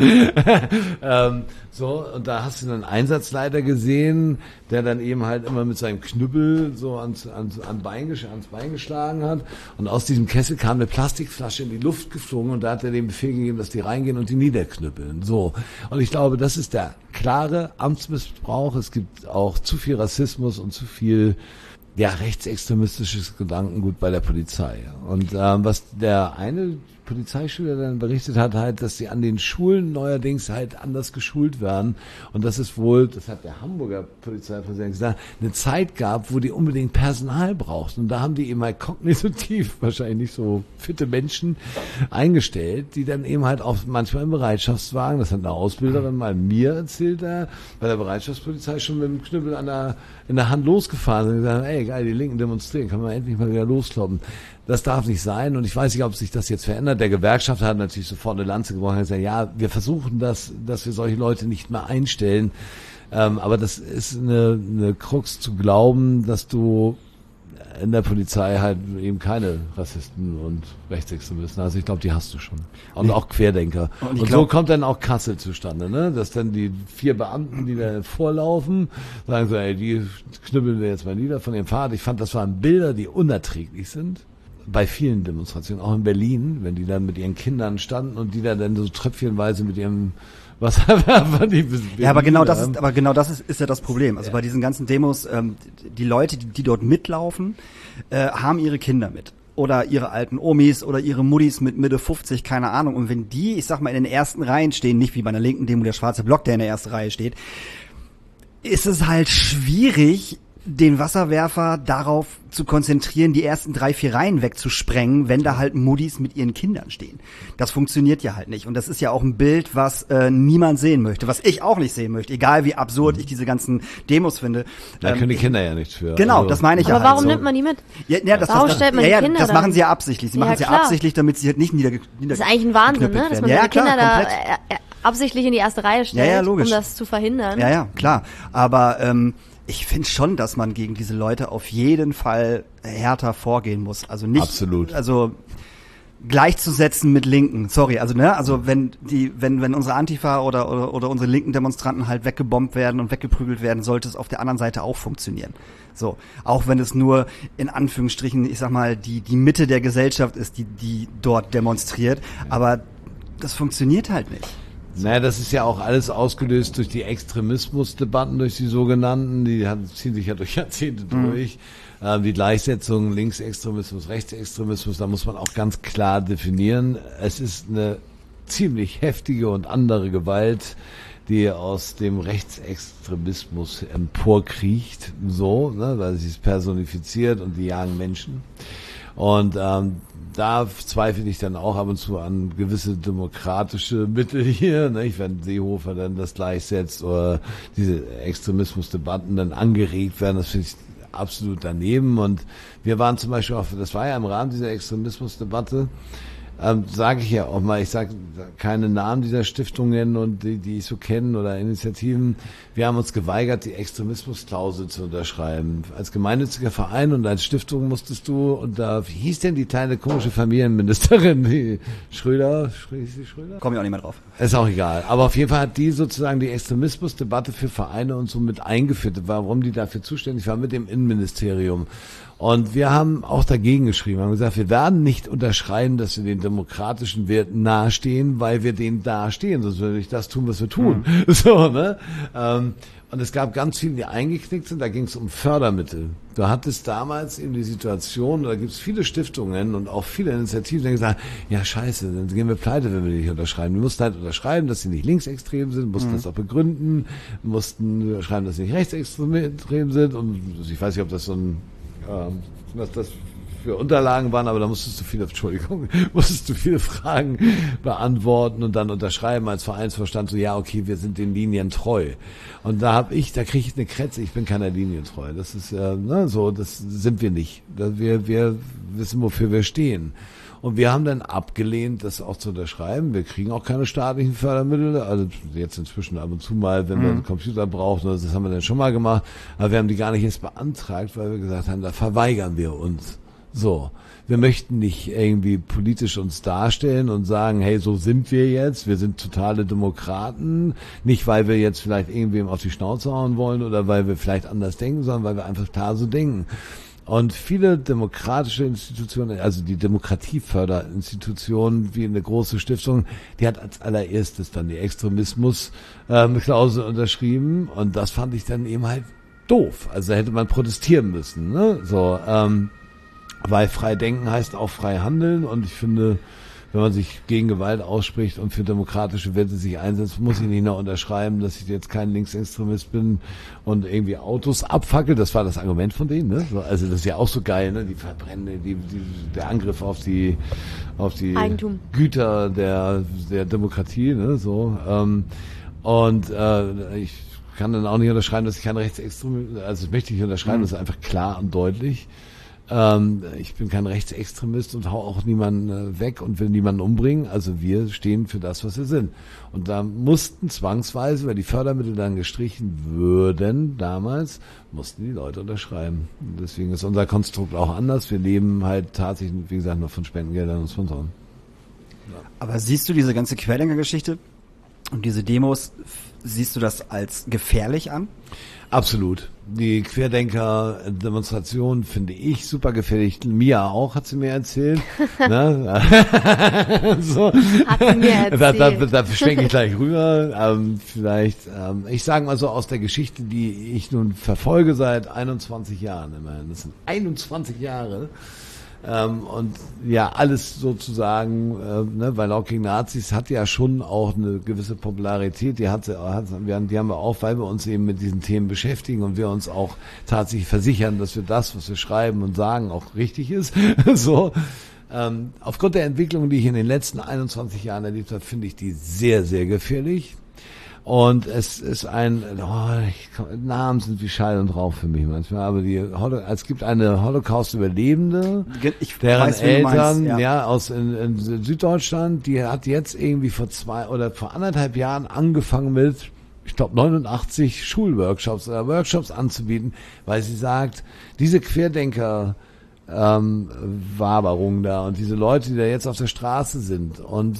So, und da hast du einen Einsatzleiter gesehen, der dann eben halt immer mit seinem Knüppel so ans Bein geschlagen hat. Und aus diesem Kessel kam eine Plastikflasche in die Luft geflogen und da hat er den Befehl gegeben, dass die reingehen und die niederknüppeln. So. Und ich glaube, das ist der klare Amtsmissbrauch. Es gibt auch zu viel Rassismus und zu viel rechtsextremistisches Gedankengut bei der Polizei. Und was der eine Polizeischüler dann berichtet hat, halt, dass sie an den Schulen neuerdings halt anders geschult werden. Und das ist wohl, das hat der Hamburger Polizeipräsident gesagt, eine Zeit gab, wo die unbedingt Personal brauchten. Und da haben die eben halt kognitiv wahrscheinlich nicht so fitte Menschen eingestellt, die dann eben halt auch manchmal im Bereitschaftswagen, das hat eine Ausbilderin mal mir erzählt, da bei der Bereitschaftspolizei schon mit dem Knüppel in der Hand losgefahren sind und gesagt, ey geil, die Linken demonstrieren, kann man endlich mal wieder loskloppen. Das darf nicht sein und ich weiß nicht, ob sich das jetzt verändert. Der Gewerkschaft hat natürlich sofort eine Lanze gebrochen und gesagt, ja, wir versuchen das, dass wir solche Leute nicht mehr einstellen. Aber das ist eine Krux zu glauben, dass du in der Polizei halt eben keine Rassisten und Rechtsextremisten. Also ich glaube, die hast du schon. Und auch Querdenker. Und so kommt dann auch Kassel zustande, ne? Dass dann die 4 Beamten, die da vorlaufen, sagen so, ey, die knüppeln wir jetzt mal nieder von ihrem Vater. Ich fand, das waren Bilder, die unerträglich sind. Bei vielen Demonstrationen, auch in Berlin, wenn die dann mit ihren Kindern standen und die da dann so tröpfchenweise mit ihrem Wasserwerfer die ja, aber genau das ist ja das Problem. Also bei diesen ganzen Demos, die Leute, die dort mitlaufen, haben ihre Kinder mit. Oder ihre alten Omis oder ihre Muttis mit Mitte 50, keine Ahnung. Und wenn die, ich sag mal, in den ersten Reihen stehen, nicht wie bei einer linken Demo der schwarze Block, der in der ersten Reihe steht, ist es halt schwierig, den Wasserwerfer darauf zu konzentrieren, die ersten 3, 4 Reihen wegzusprengen, wenn da halt Muddis mit ihren Kindern stehen. Das funktioniert ja halt nicht. Und das ist ja auch ein Bild, was niemand sehen möchte, was ich auch nicht sehen möchte, egal wie absurd ich diese ganzen Demos finde. Da können die Kinder ja nichts für. Genau, das meine ich ja halt. Aber warum nimmt man die mit? Warum stellt man die Kinder das dann? machen sie ja absichtlich. Sie machen es ja absichtlich, damit sie halt nicht Das ist eigentlich ein Wahnsinn, ne? Dass man seine Kinder da absichtlich in die erste Reihe stellt, um das zu verhindern. Ja, klar. Aber ich finde schon, dass man gegen diese Leute auf jeden Fall härter vorgehen muss. Also nicht, absolut. Also gleichzusetzen mit Linken. Sorry, also wenn unsere Antifa oder unsere linken Demonstranten halt weggebombt werden und weggeprügelt werden, sollte es auf der anderen Seite auch funktionieren. So, auch wenn es nur in Anführungsstrichen, ich sag mal, die Mitte der Gesellschaft ist, die dort demonstriert, aber das funktioniert halt nicht. Naja, das ist ja auch alles ausgelöst durch die Extremismusdebatten, durch die sogenannten, die ziehen sich ja durch Jahrzehnte durch. Die Gleichsetzung Linksextremismus, Rechtsextremismus, da muss man auch ganz klar definieren. Es ist eine ziemlich heftige und andere Gewalt, die aus dem Rechtsextremismus emporkriecht, so, ne, weil sie es personifiziert und die jagen Menschen. Und da zweifle ich dann auch ab und zu an gewisse demokratische Mittel hier, ne? Wenn Seehofer dann das gleichsetzt oder diese Extremismusdebatten dann angeregt werden, das finde ich absolut daneben. Und wir waren zum Beispiel auch, das war ja im Rahmen dieser Extremismusdebatte, sage ich ja auch mal, ich sage keine Namen dieser Stiftungen und die ich so kenne oder Initiativen. Wir haben uns geweigert, die Extremismusklausel zu unterschreiben. Als gemeinnütziger Verein und als Stiftung musstest du, und da, wie hieß denn die kleine komische Familienministerin, die Schröder? Komme ich auch nicht mehr drauf. Ist auch egal. Aber auf jeden Fall hat die sozusagen die Extremismusdebatte für Vereine und so mit eingeführt. Warum die dafür zuständig war, mit dem Innenministerium. Und wir haben auch dagegen geschrieben, haben gesagt, wir werden nicht unterschreiben, dass wir den demokratischen Werten nahestehen, weil wir denen nahestehen, sonst würde ich das tun, was wir tun. So, ne? Und es gab ganz viele, die eingeknickt sind, da ging es um Fördermittel. Du hattest damals eben die Situation, da gibt es viele Stiftungen und auch viele Initiativen, die gesagt haben, ja scheiße, dann gehen wir pleite, wenn wir die nicht unterschreiben. Die mussten halt unterschreiben, dass sie nicht linksextrem sind, mussten das auch begründen, mussten schreiben, dass sie nicht rechtsextrem sind und ich weiß nicht, ob das so ein, was das für Unterlagen waren, aber da musstest du viele Fragen beantworten und dann unterschreiben als Vereinsvorstand, so ja, okay, wir sind den Linien treu. Und da kriege ich eine Krätze, ich bin keiner Linie treu. Das ist so, das sind wir nicht. Wir wissen, wofür wir stehen. Und wir haben dann abgelehnt, das auch zu unterschreiben. Wir kriegen auch keine staatlichen Fördermittel, also jetzt inzwischen ab und zu mal, wenn wir einen Computer brauchen, das haben wir dann schon mal gemacht, aber wir haben die gar nicht erst beantragt, weil wir gesagt haben, da verweigern wir uns. So, wir möchten nicht irgendwie politisch uns darstellen und sagen, hey, so sind wir jetzt, wir sind totale Demokraten, nicht weil wir jetzt vielleicht irgendwem auf die Schnauze hauen wollen oder weil wir vielleicht anders denken, sondern weil wir einfach klar so denken. Und viele demokratische Institutionen, also die Demokratieförderinstitutionen wie eine große Stiftung, die hat als allererstes dann die Extremismus-Klausel unterschrieben und das fand ich dann eben halt doof. Also da hätte man protestieren müssen, ne? So, weil frei denken heißt auch frei handeln und ich finde, wenn man sich gegen Gewalt ausspricht und für demokratische Werte sich einsetzt, muss ich nicht noch unterschreiben, dass ich jetzt kein Linksextremist bin und irgendwie Autos abfackel. Das war das Argument von denen, ne? Also das ist ja auch so geil, ne? Die Verbrände, der Angriff auf die Eigentum. Güter der Demokratie, ne? So, ich kann dann auch nicht unterschreiben, dass ich kein Rechtsextremist, also das möchte ich nicht unterschreiben, das ist einfach klar und deutlich. Ich bin kein Rechtsextremist und hau auch niemanden weg und will niemanden umbringen. Also wir stehen für das, was wir sind. Und da mussten zwangsweise, weil die Fördermittel dann gestrichen würden damals, mussten die Leute unterschreiben. Und deswegen ist unser Konstrukt auch anders. Wir leben halt tatsächlich, wie gesagt, noch von Spendengeldern und Sponsoren. Ja. Aber siehst du diese ganze Querdenker-Geschichte und diese Demos, siehst du das als gefährlich an? Absolut. Die Querdenker-Demonstration finde ich super gefährlich. Mia auch, hat sie mir erzählt. Ne? So. Hat sie mir erzählt. Da schwenke ich gleich rüber. Ich sage mal so aus der Geschichte, die ich nun verfolge seit 21 Jahren immerhin. Das sind 21 Jahre. Und ja, alles sozusagen, weil Laut gegen Nazis hat ja schon auch eine gewisse Popularität, die haben wir auch, weil wir uns eben mit diesen Themen beschäftigen und wir uns auch tatsächlich versichern, dass wir das, was wir schreiben und sagen, auch richtig ist. So. Aufgrund der Entwicklung, die ich in den letzten 21 Jahren erlebt habe, finde ich die sehr, sehr gefährlich. Und es ist Namen sind wie Schall und Rauch für mich manchmal, aber es gibt eine Holocaust-Überlebende, deren Eltern, in Süddeutschland, die hat jetzt irgendwie vor 1,5 Jahren angefangen mit, ich glaube 89 Schulworkshops oder Workshops anzubieten, weil sie sagt, diese Querdenker Waberung da und diese Leute, die da jetzt auf der Straße sind und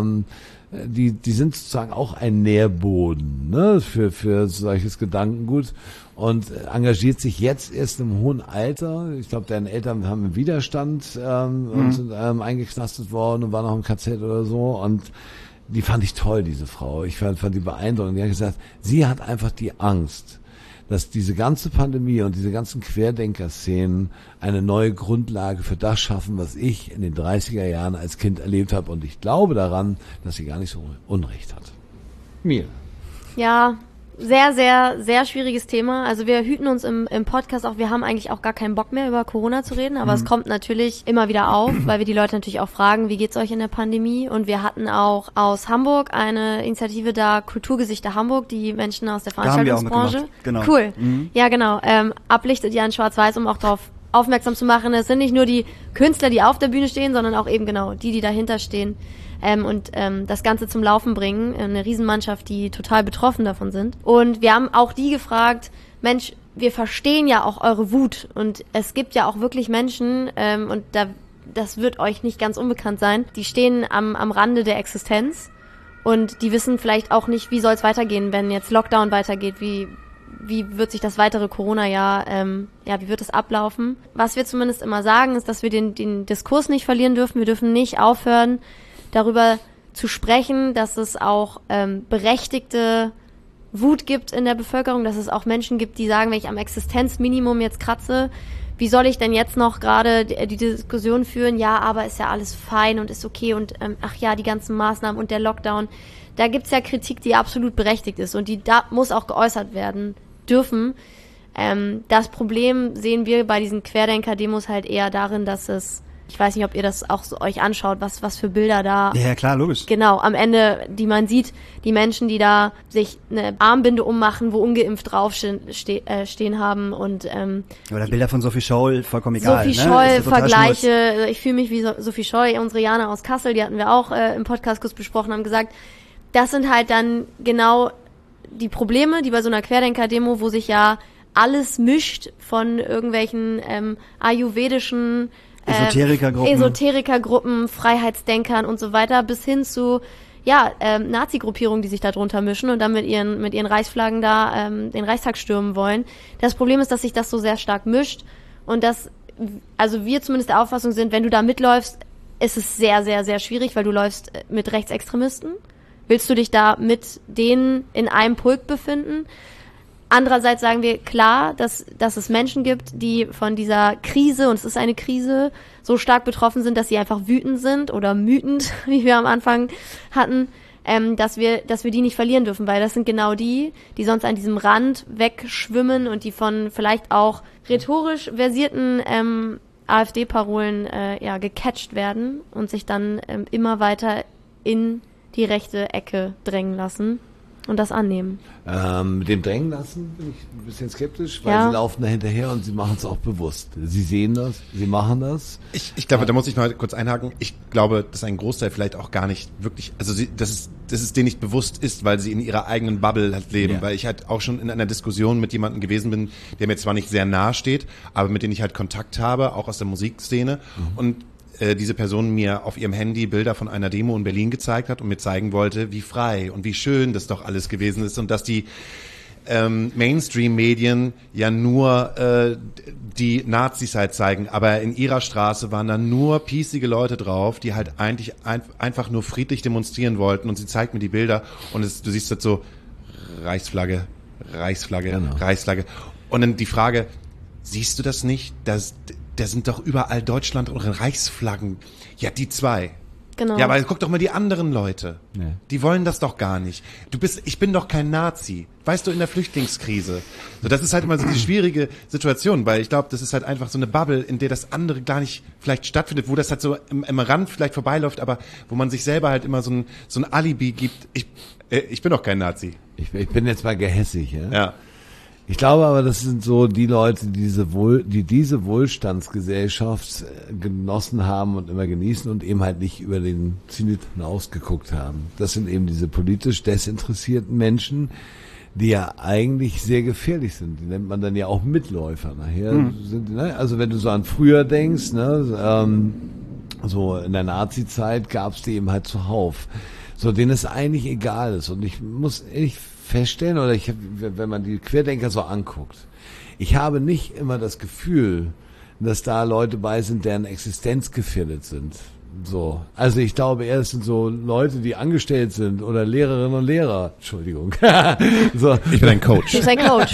die sind sozusagen auch ein Nährboden, ne, für solches Gedankengut und engagiert sich jetzt erst im hohen Alter. Ich glaube, deren Eltern haben im Widerstand und sind eingeknastet worden und waren noch im KZ oder so und die fand ich toll, diese Frau. Ich fand die beeindruckend. Die hat gesagt, sie hat einfach die Angst, dass diese ganze Pandemie und diese ganzen Querdenker-Szenen eine neue Grundlage für das schaffen, was ich in den 30er Jahren als Kind erlebt habe. Und ich glaube daran, dass sie gar nicht so Unrecht hat. Mir. Ja, sehr, sehr, sehr schwieriges Thema. Also wir hüten uns im Podcast auch, wir haben eigentlich auch gar keinen Bock mehr über Corona zu reden, aber es kommt natürlich immer wieder auf, weil wir die Leute natürlich auch fragen, wie geht's euch in der Pandemie? Und wir hatten auch aus Hamburg eine Initiative da, Kulturgesichter Hamburg, die Menschen aus der Veranstaltungsbranche. Genau. Cool. Ja, genau. Ablichtet ja in Schwarz-Weiß, um auch darauf aufmerksam zu machen. Es sind nicht nur die Künstler, die auf der Bühne stehen, sondern auch eben genau die dahinter stehen. Und das Ganze zum Laufen bringen. Eine Riesenmannschaft, die total betroffen davon sind. Und wir haben auch die gefragt, Mensch, wir verstehen ja auch eure Wut. Und es gibt ja auch wirklich Menschen, und das wird euch nicht ganz unbekannt sein, die stehen am Rande der Existenz. Und die wissen vielleicht auch nicht, wie soll es weitergehen, wenn jetzt Lockdown weitergeht, wie wird sich das weitere Corona-Jahr, wie wird es ablaufen? Was wir zumindest immer sagen, ist, dass wir den Diskurs nicht verlieren dürfen. Wir dürfen nicht aufhören, darüber zu sprechen, dass es auch berechtigte Wut gibt in der Bevölkerung, dass es auch Menschen gibt, die sagen, wenn ich am Existenzminimum jetzt kratze, wie soll ich denn jetzt noch gerade die Diskussion führen, ja, aber ist ja alles fein und ist okay und ach ja, die ganzen Maßnahmen und der Lockdown. Da gibt's ja Kritik, die absolut berechtigt ist und die da muss auch geäußert werden dürfen. Das Problem sehen wir bei diesen Querdenker-Demos halt eher darin, dass es, ich weiß nicht, ob ihr das auch so euch anschaut, was für Bilder da. Ja, klar, logisch. Genau, am Ende, die man sieht, die Menschen, die da sich eine Armbinde ummachen, wo ungeimpft draufstehen haben und oder Bilder von Sophie Scholl, vollkommen egal. Sophie Scholl, Vergleiche, ich fühle mich wie Sophie Scholl, unsere Jana aus Kassel, die hatten wir auch im Podcast kurz besprochen, haben gesagt, das sind halt dann genau die Probleme, die bei so einer Querdenker-Demo, wo sich ja alles mischt von irgendwelchen ayurvedischen Esoterikergruppen, Freiheitsdenkern und so weiter, bis hin zu Nazi-Gruppierungen, die sich da drunter mischen und dann mit ihren Reichsflaggen da den Reichstag stürmen wollen. Das Problem ist, dass sich das so sehr stark mischt und dass, also wir zumindest der Auffassung sind, wenn du da mitläufst, ist es sehr, sehr, sehr schwierig, weil du läufst mit Rechtsextremisten. Willst du dich da mit denen in einem Pulk befinden? Andererseits sagen wir klar, dass es Menschen gibt, die von dieser Krise, und es ist eine Krise, so stark betroffen sind, dass sie einfach wütend sind oder mütend, wie wir am Anfang hatten, dass wir die nicht verlieren dürfen, weil das sind genau die sonst an diesem Rand wegschwimmen und die von vielleicht auch rhetorisch versierten AfD-Parolen gecatcht werden und sich dann immer weiter in die rechte Ecke drängen lassen. Und das annehmen. Mit dem Drängen lassen bin ich ein bisschen skeptisch, weil sie laufen da hinterher und sie machen es auch bewusst. Sie sehen das, sie machen das. Ich glaube, da muss ich noch kurz einhaken. Ich glaube, dass ein Großteil vielleicht auch gar nicht wirklich, also dass es denen nicht bewusst ist, weil sie in ihrer eigenen Bubble halt leben. Ja. Weil ich halt auch schon in einer Diskussion mit jemandem gewesen bin, der mir zwar nicht sehr nahe steht, aber mit dem ich halt Kontakt habe, auch aus der Musikszene. Und diese Person mir auf ihrem Handy Bilder von einer Demo in Berlin gezeigt hat und mir zeigen wollte, wie frei und wie schön das doch alles gewesen ist und dass die Mainstream-Medien ja nur die Nazis halt zeigen, aber in ihrer Straße waren dann nur piesige Leute drauf, die halt eigentlich einfach nur friedlich demonstrieren wollten und sie zeigt mir die Bilder und du siehst das so Reichsflagge, genau. Reichsflagge und dann die Frage, siehst du das nicht, da sind doch überall Deutschland und Reichsflaggen. Ja, die zwei. Genau. Ja, aber guck doch mal die anderen Leute. Ja. Die wollen das doch gar nicht. Ich bin doch kein Nazi. Weißt du, in der Flüchtlingskrise. So, das ist halt immer so die schwierige Situation, weil ich glaube, das ist halt einfach so eine Bubble, in der das andere gar nicht vielleicht stattfindet, wo das halt so im Rand vielleicht vorbeiläuft, aber wo man sich selber halt immer so ein Alibi gibt. Ich bin doch kein Nazi. Ich bin jetzt mal gehässig, ja? Ja. Ich glaube aber, das sind so die Leute, die diese Wohlstandsgesellschaft genossen haben und immer genießen und eben halt nicht über den Zenit hinausgeguckt haben. Das sind eben diese politisch desinteressierten Menschen, die ja eigentlich sehr gefährlich sind. Die nennt man dann ja auch Mitläufer. Nachher sind, ne? Also wenn du so an früher denkst, ne, so in der Nazi-Zeit gab's die eben halt zuhauf. So, denen es eigentlich egal ist. Und ich muss ehrlich feststellen, oder wenn man die Querdenker so anguckt, ich habe nicht immer das Gefühl, dass da Leute bei sind, deren Existenz gefährdet sind. So. Also ich glaube eher, es sind so Leute, die angestellt sind oder Lehrerinnen und Lehrer. Entschuldigung. So. Ich bin ein Coach. Du bist ein Coach.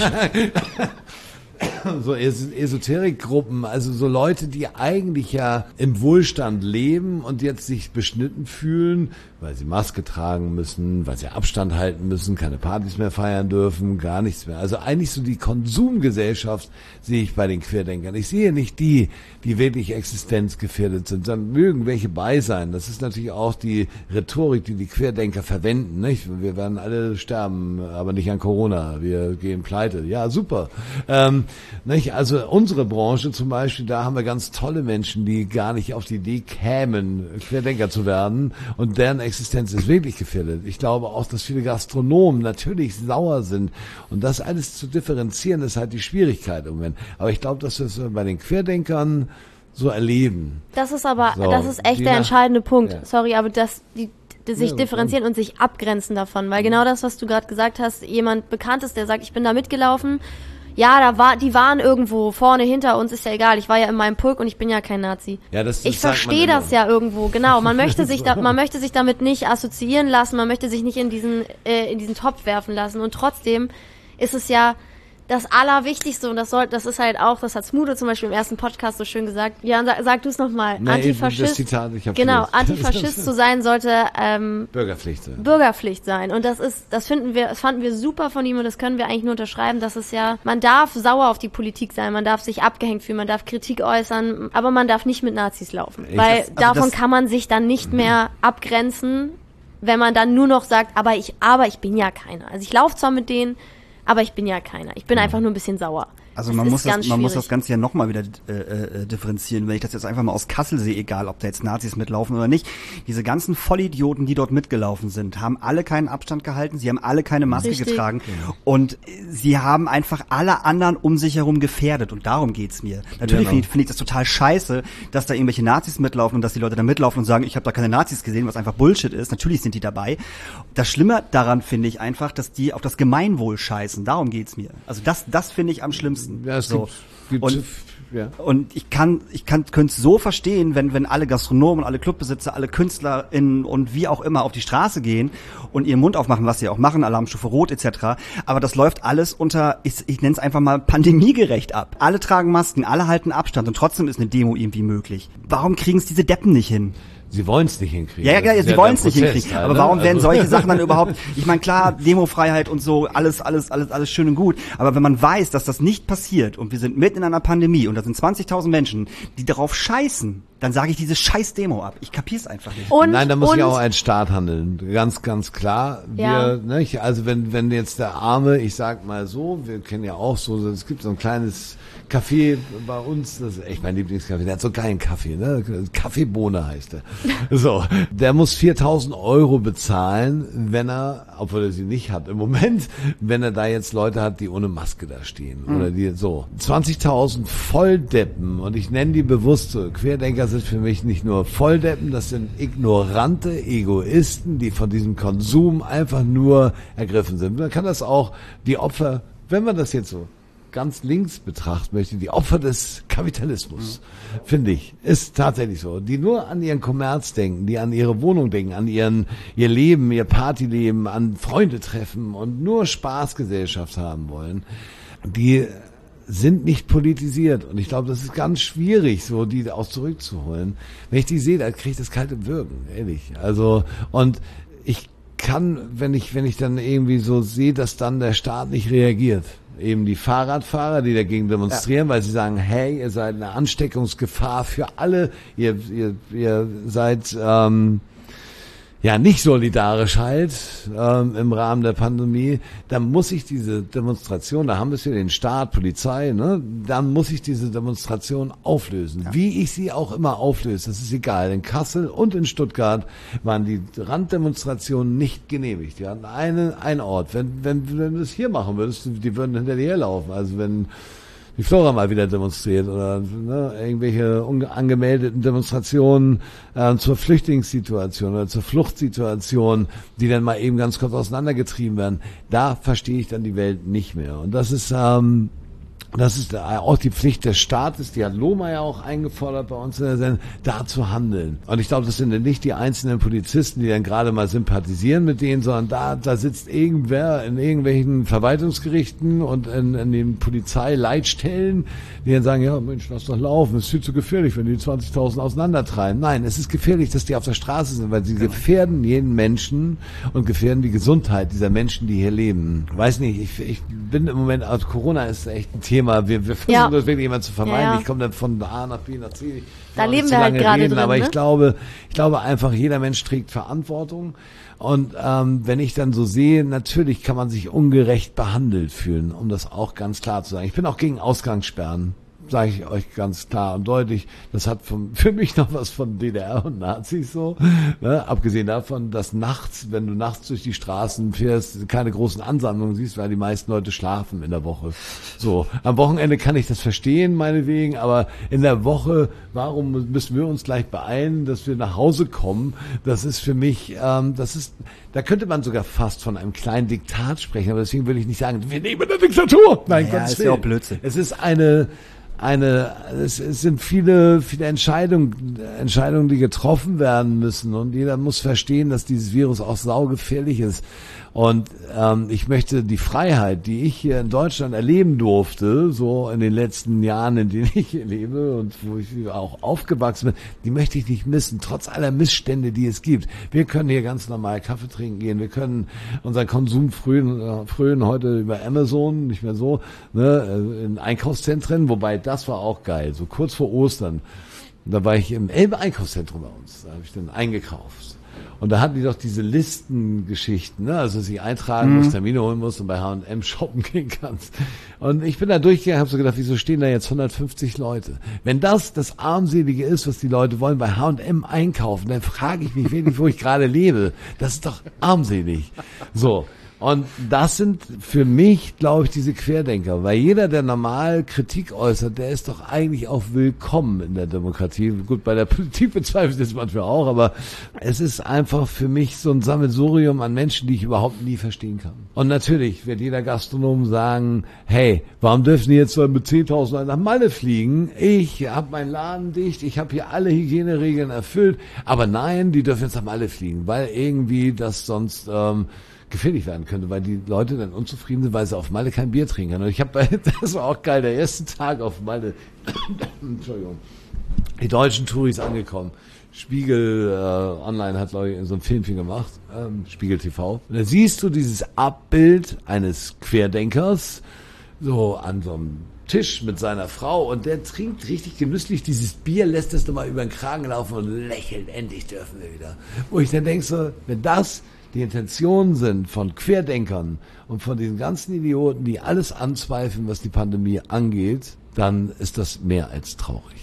So Esoterikgruppen, also so Leute, die eigentlich ja im Wohlstand leben und jetzt sich beschnitten fühlen, weil sie Maske tragen müssen, weil sie Abstand halten müssen, keine Partys mehr feiern dürfen, gar nichts mehr. Also eigentlich so die Konsumgesellschaft sehe ich bei den Querdenkern. Ich sehe nicht die wirklich existenzgefährdet sind, sondern mögen welche bei sein. Das ist natürlich auch die Rhetorik, die Querdenker verwenden, nicht? Wir werden alle sterben, aber nicht an Corona. Wir gehen pleite. Ja, super. Nicht? Also unsere Branche zum Beispiel, da haben wir ganz tolle Menschen, die gar nicht auf die Idee kämen, Querdenker zu werden und deren Existenz ist wirklich gefährdet. Ich glaube auch, dass viele Gastronomen natürlich sauer sind und das alles zu differenzieren ist halt die Schwierigkeit im Moment. Aber ich glaube, dass wir es bei den Querdenkern so erleben. Das ist echt der entscheidende Punkt. Ja. Sorry, aber die sich differenzieren und sich abgrenzen davon, weil genau das, was du gerade gesagt hast, jemand Bekanntes, der sagt, ich bin da mitgelaufen. ja, die waren irgendwo vorne hinter uns, ist ja egal. Ich war ja in meinem Pulk und ich bin ja kein Nazi. Ja, das ich sagt verstehe man das ja irgendwo, genau. Man möchte sich damit nicht assoziieren lassen, man möchte sich nicht in diesen Topf werfen lassen. Und trotzdem ist es ja das Allerwichtigste, und das ist halt auch, das hat Smudo zum Beispiel im ersten Podcast so schön gesagt. Ja, sag du es nochmal. Nee, Antifaschist. das Zitat, ich hab genau, vergessen. Antifaschist zu sein sollte Bürgerpflicht sein. Und das fanden wir super von ihm, und das können wir eigentlich nur unterschreiben, dass es ja, man darf sauer auf die Politik sein, man darf sich abgehängt fühlen, man darf Kritik äußern, aber man darf nicht mit Nazis laufen. Weil davon kann man sich dann nicht mehr abgrenzen, wenn man dann nur noch sagt, aber ich bin ja keiner. Also ich laufe zwar mit denen, aber ich bin ja keiner. Ich bin einfach nur ein bisschen sauer. Also man muss das Ganze ja nochmal wieder differenzieren. Wenn ich das jetzt einfach mal aus Kassel sehe, egal ob da jetzt Nazis mitlaufen oder nicht, diese ganzen Vollidioten, die dort mitgelaufen sind, haben alle keinen Abstand gehalten, sie haben alle keine Maske getragen und sie haben einfach alle anderen um sich herum gefährdet, und darum geht's mir. Natürlich finde ich das total scheiße, dass da irgendwelche Nazis mitlaufen und dass die Leute da mitlaufen und sagen, ich habe da keine Nazis gesehen, was einfach Bullshit ist. Natürlich sind die dabei. Das Schlimme daran finde ich einfach, dass die auf das Gemeinwohl scheißen. Darum geht's mir. Also das finde ich am schlimmsten. Ja, es gibt und ich könnte es so verstehen, wenn alle Gastronomen, alle Clubbesitzer, alle KünstlerInnen und wie auch immer auf die Straße gehen und ihren Mund aufmachen, was sie auch machen, Alarmstufe Rot etc. Aber das läuft alles unter, ich nenne es einfach mal pandemiegerecht ab. Alle tragen Masken, alle halten Abstand, und trotzdem ist eine Demo irgendwie möglich. Warum kriegen es diese Deppen nicht hin? Sie wollen es nicht hinkriegen. Ja, sie wollen es nicht hinkriegen. Aber warum werden solche Sachen dann überhaupt, ich meine, klar, Demofreiheit und so, alles schön und gut. Aber wenn man weiß, dass das nicht passiert und wir sind mitten in einer Pandemie und da sind 20.000 Menschen, die darauf scheißen, dann sage ich diese scheiß Demo ab. Ich kapier's einfach nicht. Nein, da muss ja auch ein Staat handeln. Ganz, ganz klar. Also wenn jetzt der Arme, ich sag mal so, wir kennen ja auch so, es gibt so ein kleines Café bei uns, das ist echt mein Lieblingscafé, der hat so geilen Kaffee, ne? Kaffeebohne heißt der. So, der muss 4.000 € bezahlen, wenn er, obwohl er sie nicht hat im Moment, wenn er da jetzt Leute hat, die ohne Maske da stehen. Oder die so. 20.000 Volldeppen, und ich nenne die bewusst so, Querdenker sind für mich nicht nur Volldeppen, das sind ignorante Egoisten, die von diesem Konsum einfach nur ergriffen sind. Man kann das auch, die Opfer, wenn man das jetzt so ganz links betrachten möchte, die Opfer des Kapitalismus, finde ich, ist tatsächlich so, die nur an ihren Kommerz denken, die an ihre Wohnung denken, an ihr Leben, ihr Partyleben, an Freunde treffen und nur Spaßgesellschaft haben wollen, die sind nicht politisiert, und ich glaube, das ist ganz schwierig, so die auch zurückzuholen. Wenn ich die sehe, da kriege ich das kalte Würgen, ehrlich. Also, und ich kann, wenn ich dann irgendwie so sehe, dass dann der Staat nicht reagiert, eben die Fahrradfahrer, die dagegen demonstrieren, weil sie sagen, hey, ihr seid eine Ansteckungsgefahr für alle, ihr seid nicht solidarisch halt im Rahmen der Pandemie, dann muss ich diese Demonstration, da haben wir es wieder den Staat, Polizei, ne, dann muss ich diese Demonstration auflösen. Ja. Wie ich sie auch immer auflöse, das ist egal. In Kassel und in Stuttgart waren die Randdemonstrationen nicht genehmigt. Die hatten einen Ort. Wenn du es hier machen würdest, die würden hinter dir herlaufen. Also wenn die Flora mal wieder demonstriert oder irgendwelche angemeldeten Demonstrationen zur Flüchtlingssituation oder zur Fluchtsituation, die dann mal eben ganz kurz auseinandergetrieben werden, da verstehe ich dann die Welt nicht mehr. Und das ist auch die Pflicht des Staates, die hat Lohmeier auch eingefordert bei uns in der Sendung, da zu handeln. Und ich glaube, das sind nicht die einzelnen Polizisten, die dann gerade mal sympathisieren mit denen, sondern da sitzt irgendwer in irgendwelchen Verwaltungsgerichten und in den Polizeileitstellen, die dann sagen, ja Mensch, lass doch laufen, es ist viel zu gefährlich, wenn die 20.000 auseinandertreiben. Nein, es ist gefährlich, dass die auf der Straße sind, weil sie gefährden jeden Menschen und gefährden die Gesundheit dieser Menschen, die hier leben. Weiß nicht, ich bin im Moment, also Corona ist echt ein Thema. Wir versuchen das wirklich immer zu vermeiden. Ja. Ich komme dann von A nach B nach C. Da leben wir halt gerade drin. Aber ne? ich glaube einfach, jeder Mensch trägt Verantwortung. Und wenn ich dann so sehe, natürlich kann man sich ungerecht behandelt fühlen, um das auch ganz klar zu sagen. Ich bin auch gegen Ausgangssperren. sage ich euch ganz klar und deutlich, das hat für mich noch was von DDR und Nazis so. Ne? Abgesehen davon, dass wenn du nachts durch die Straßen fährst, keine großen Ansammlungen siehst, weil die meisten Leute schlafen in der Woche. So, am Wochenende kann ich das verstehen, meinetwegen, aber in der Woche, warum müssen wir uns gleich beeilen, dass wir nach Hause kommen? Das ist für mich, da könnte man sogar fast von einem kleinen Diktat sprechen, aber deswegen will ich nicht sagen, wir leben in der Diktatur. Nein, ja, ist ja auch Blödsinn. Es ist es sind viele Entscheidungen, die getroffen werden müssen und jeder muss verstehen, dass dieses Virus auch saugefährlich ist. Und ich möchte die Freiheit, die ich hier in Deutschland erleben durfte, so in den letzten Jahren, in denen ich hier lebe und wo ich auch aufgewachsen bin, die möchte ich nicht missen, trotz aller Missstände, die es gibt. Wir können hier ganz normal Kaffee trinken gehen, wir können unseren Konsum frönen heute über Amazon, nicht mehr so, ne, in Einkaufszentren, wobei das war auch geil, so kurz vor Ostern. Da war ich im Elbe-Einkaufszentrum bei uns, da habe ich dann eingekauft. Und da hatten die doch diese Listengeschichten, ne? Also dass ich eintragen muss, Termine holen muss und bei H&M shoppen gehen kannst. Und ich bin da durchgegangen, habe so gedacht, wieso stehen da jetzt 150 Leute? Wenn das Armselige ist, was die Leute wollen, bei H&M einkaufen, dann frage ich mich wirklich, wo ich gerade lebe. Das ist doch armselig. So. Und das sind für mich, glaube ich, diese Querdenker. Weil jeder, der normal Kritik äußert, der ist doch eigentlich auch willkommen in der Demokratie. Gut, bei der Politik bezweifle ich das manchmal auch, aber es ist einfach für mich so ein Sammelsurium an Menschen, die ich überhaupt nie verstehen kann. Und natürlich wird jeder Gastronom sagen, hey, warum dürfen die jetzt mit 10.000 nach Malle fliegen? Ich habe meinen Laden dicht, ich habe hier alle Hygieneregeln erfüllt. Aber nein, die dürfen jetzt nach Malle fliegen, weil irgendwie das sonst gefährlich werden könnte, weil die Leute dann unzufrieden sind, weil sie auf Malle kein Bier trinken können. Und ich habe, das war auch geil, der erste Tag auf Malle, Entschuldigung, die deutschen Touris angekommen. Spiegel Online hat, glaube ich, so ein Filmchen gemacht, Spiegel TV. Und da siehst du dieses Abbild eines Querdenkers, so an so einem Tisch mit seiner Frau und der trinkt richtig genüsslich dieses Bier, lässt es nochmal über den Kragen laufen und lächelt, endlich dürfen wir wieder. Wo ich dann denke so, wenn das die Intentionen sind von Querdenkern und von diesen ganzen Idioten, die alles anzweifeln, was die Pandemie angeht, dann ist das mehr als traurig.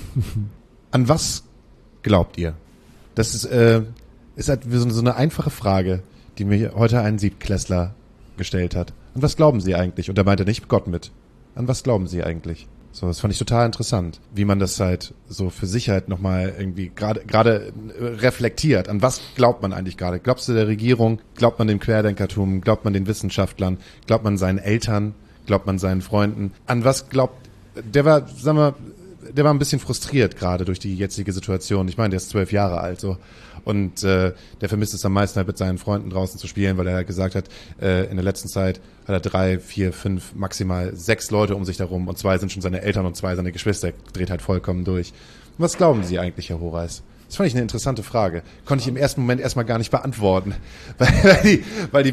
An was glaubt ihr? Das ist halt so eine einfache Frage, die mir heute ein Siebtklässler gestellt hat. An was glauben Sie eigentlich? Und da meinte nicht Gott mit. An was glauben Sie eigentlich? So, das fand ich total interessant, wie man das halt so für sich halt nochmal irgendwie gerade reflektiert. An was glaubt man eigentlich gerade? Glaubst du der Regierung? Glaubt man dem Querdenkertum? Glaubt man den Wissenschaftlern? Glaubt man seinen Eltern? Glaubt man seinen Freunden? An was glaubt, der war ein bisschen frustriert gerade durch die jetzige Situation. Ich meine, der ist 12 Jahre alt, so. Und der vermisst es am meisten halt mit seinen Freunden draußen zu spielen, weil er halt gesagt hat, in der letzten Zeit hat er 3, 4, 5, maximal 6 Leute um sich herum und 2 sind schon seine Eltern und 2 seine Geschwister. Er dreht halt vollkommen durch. Was glauben Sie eigentlich, Herr Horace? Das fand ich eine interessante Frage. Konnte ich im ersten Moment erstmal gar nicht beantworten. Weil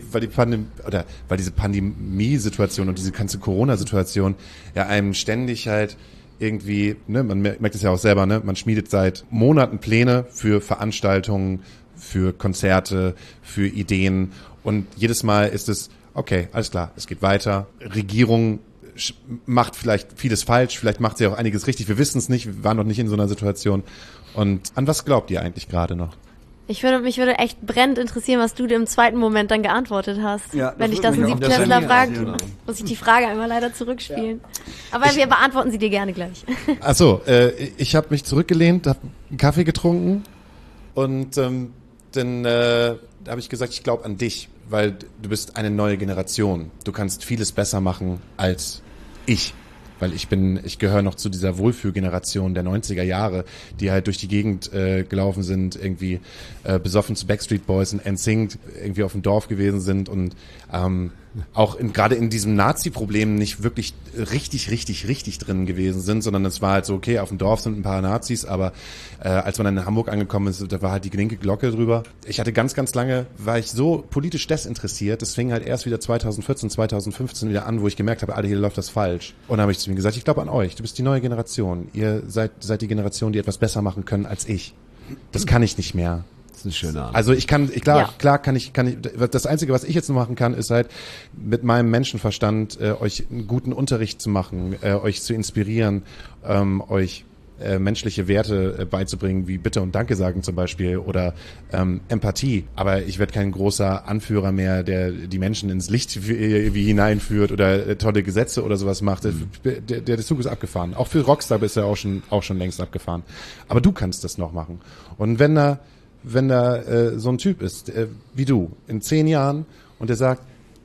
diese Pandemie-Situation und diese ganze Corona-Situation ja einem ständig halt irgendwie, ne, man merkt es ja auch selber, ne, man schmiedet seit Monaten Pläne für Veranstaltungen, für Konzerte, für Ideen und jedes Mal ist es, okay, alles klar, es geht weiter. Regierung macht vielleicht vieles falsch, vielleicht macht sie auch einiges richtig, wir wissen es nicht, wir waren noch nicht in so einer Situation. Und an was glaubt ihr eigentlich gerade noch? Mich würde echt brennend interessieren, was du dir im zweiten Moment dann geantwortet hast. Ja, wenn dich das ein Siebtklässler fragt, muss ich die Frage einmal leider zurückspielen. Ja. Aber wir beantworten sie dir gerne gleich. Ach so, ich habe mich zurückgelehnt, habe einen Kaffee getrunken und dann habe ich gesagt, ich glaube an dich, weil du bist eine neue Generation. Du kannst vieles besser machen als ich. Weil ich gehöre noch zu dieser Wohlfühlgeneration der 90er Jahre, die halt durch die Gegend gelaufen sind, irgendwie besoffen zu Backstreet Boys und NSYNC irgendwie auf dem Dorf gewesen sind und auch gerade in diesem Nazi-Problem nicht wirklich richtig drin gewesen sind, sondern es war halt so, okay, auf dem Dorf sind ein paar Nazis, aber als man dann in Hamburg angekommen ist, da war halt die linke Glocke drüber. Ich hatte ganz lange, war ich so politisch desinteressiert, das fing halt erst wieder 2014, 2015 wieder an, wo ich gemerkt habe, hier läuft das falsch. Und dann habe ich zu mir gesagt, ich glaube an euch, du bist die neue Generation, ihr seid die Generation, die etwas besser machen können als ich. Das kann ich nicht mehr. Das ist eine schöne Antwort. Also klar kann ich, das Einzige, was ich jetzt noch machen kann, ist halt mit meinem Menschenverstand euch einen guten Unterricht zu machen, euch zu inspirieren, euch menschliche Werte beizubringen, wie Bitte und Danke sagen zum Beispiel oder Empathie. Aber ich werde kein großer Anführer mehr, der die Menschen ins Licht wie hineinführt oder tolle Gesetze oder sowas macht. Der Zug ist abgefahren. Auch für Rockstar bist du auch schon längst abgefahren. Aber du kannst das noch machen. Und wenn da so ein Typ ist, wie du, in 10 Jahren und der sagt,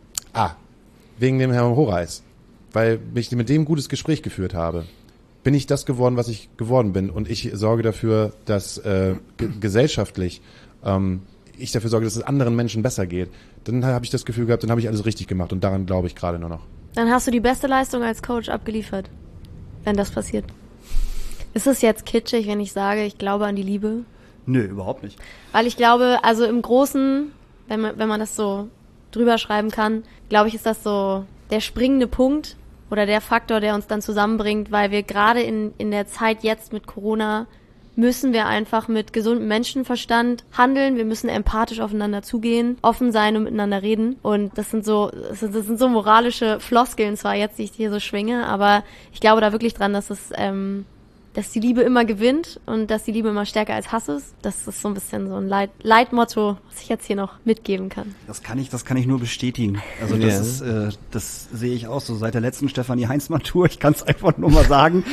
wegen dem Herrn Horace, weil ich mit dem ein gutes Gespräch geführt habe, bin ich das geworden, was ich geworden bin. Und ich sorge dafür, dass gesellschaftlich ich dafür sorge, dass es anderen Menschen besser geht. Dann habe ich das Gefühl gehabt, dann habe ich alles richtig gemacht. Und daran glaube ich gerade nur noch. Dann hast du die beste Leistung als Coach abgeliefert, wenn das passiert. Ist es jetzt kitschig, wenn ich sage, ich glaube an die Liebe? Nö, überhaupt nicht. Weil ich glaube, also im Großen, wenn man das so drüber schreiben kann, glaube ich, ist das so der springende Punkt oder der Faktor, der uns dann zusammenbringt, weil wir gerade in der Zeit jetzt mit Corona müssen wir einfach mit gesundem Menschenverstand handeln. Wir müssen empathisch aufeinander zugehen, offen sein und miteinander reden. Und das sind so moralische Floskeln zwar jetzt, die ich hier so schwinge, aber ich glaube da wirklich dran, dass die Liebe immer gewinnt und dass die Liebe immer stärker als Hass ist. Das ist so ein bisschen so ein Leitmotto, was ich jetzt hier noch mitgeben kann. Das kann ich nur bestätigen. Also das sehe ich auch so seit der letzten Stefanie Heinzmann-Tour. Ich kann es einfach nur mal sagen,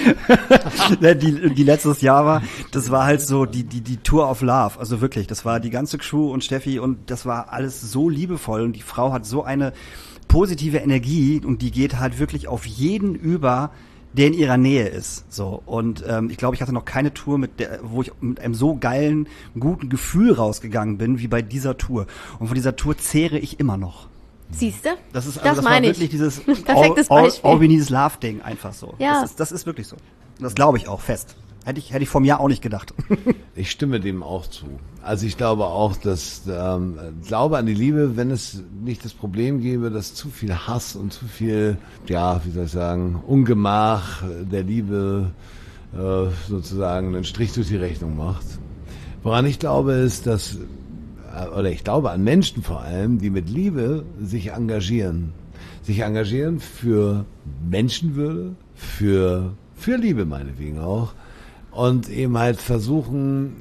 die letztes Jahr war. Das war halt so die Tour of Love. Also wirklich, das war die ganze Crew und Steffi und das war alles so liebevoll und die Frau hat so eine positive Energie und die geht halt wirklich auf jeden über, der in ihrer Nähe ist. So. Und ich glaube, ich hatte noch keine Tour, wo ich mit einem so geilen, guten Gefühl rausgegangen bin, wie bei dieser Tour. Und von dieser Tour zehre ich immer noch. Siehste? Das meine war ich. wirklich dieses Perfektes Beispiel. All we need is love Ding einfach so. Ja. Das ist wirklich so. Das glaube ich auch fest. Hätte ich vor einem Jahr auch nicht gedacht. Ich stimme dem auch zu. Also ich glaube auch, dass Glaube an die Liebe, wenn es nicht das Problem gäbe, dass zu viel Hass und zu viel, Ungemach der Liebe sozusagen einen Strich durch die Rechnung macht. Woran ich glaube ist, ich glaube an Menschen vor allem, die mit Liebe sich engagieren. Sich engagieren für Menschenwürde, für Liebe meinetwegen auch. Und eben halt versuchen,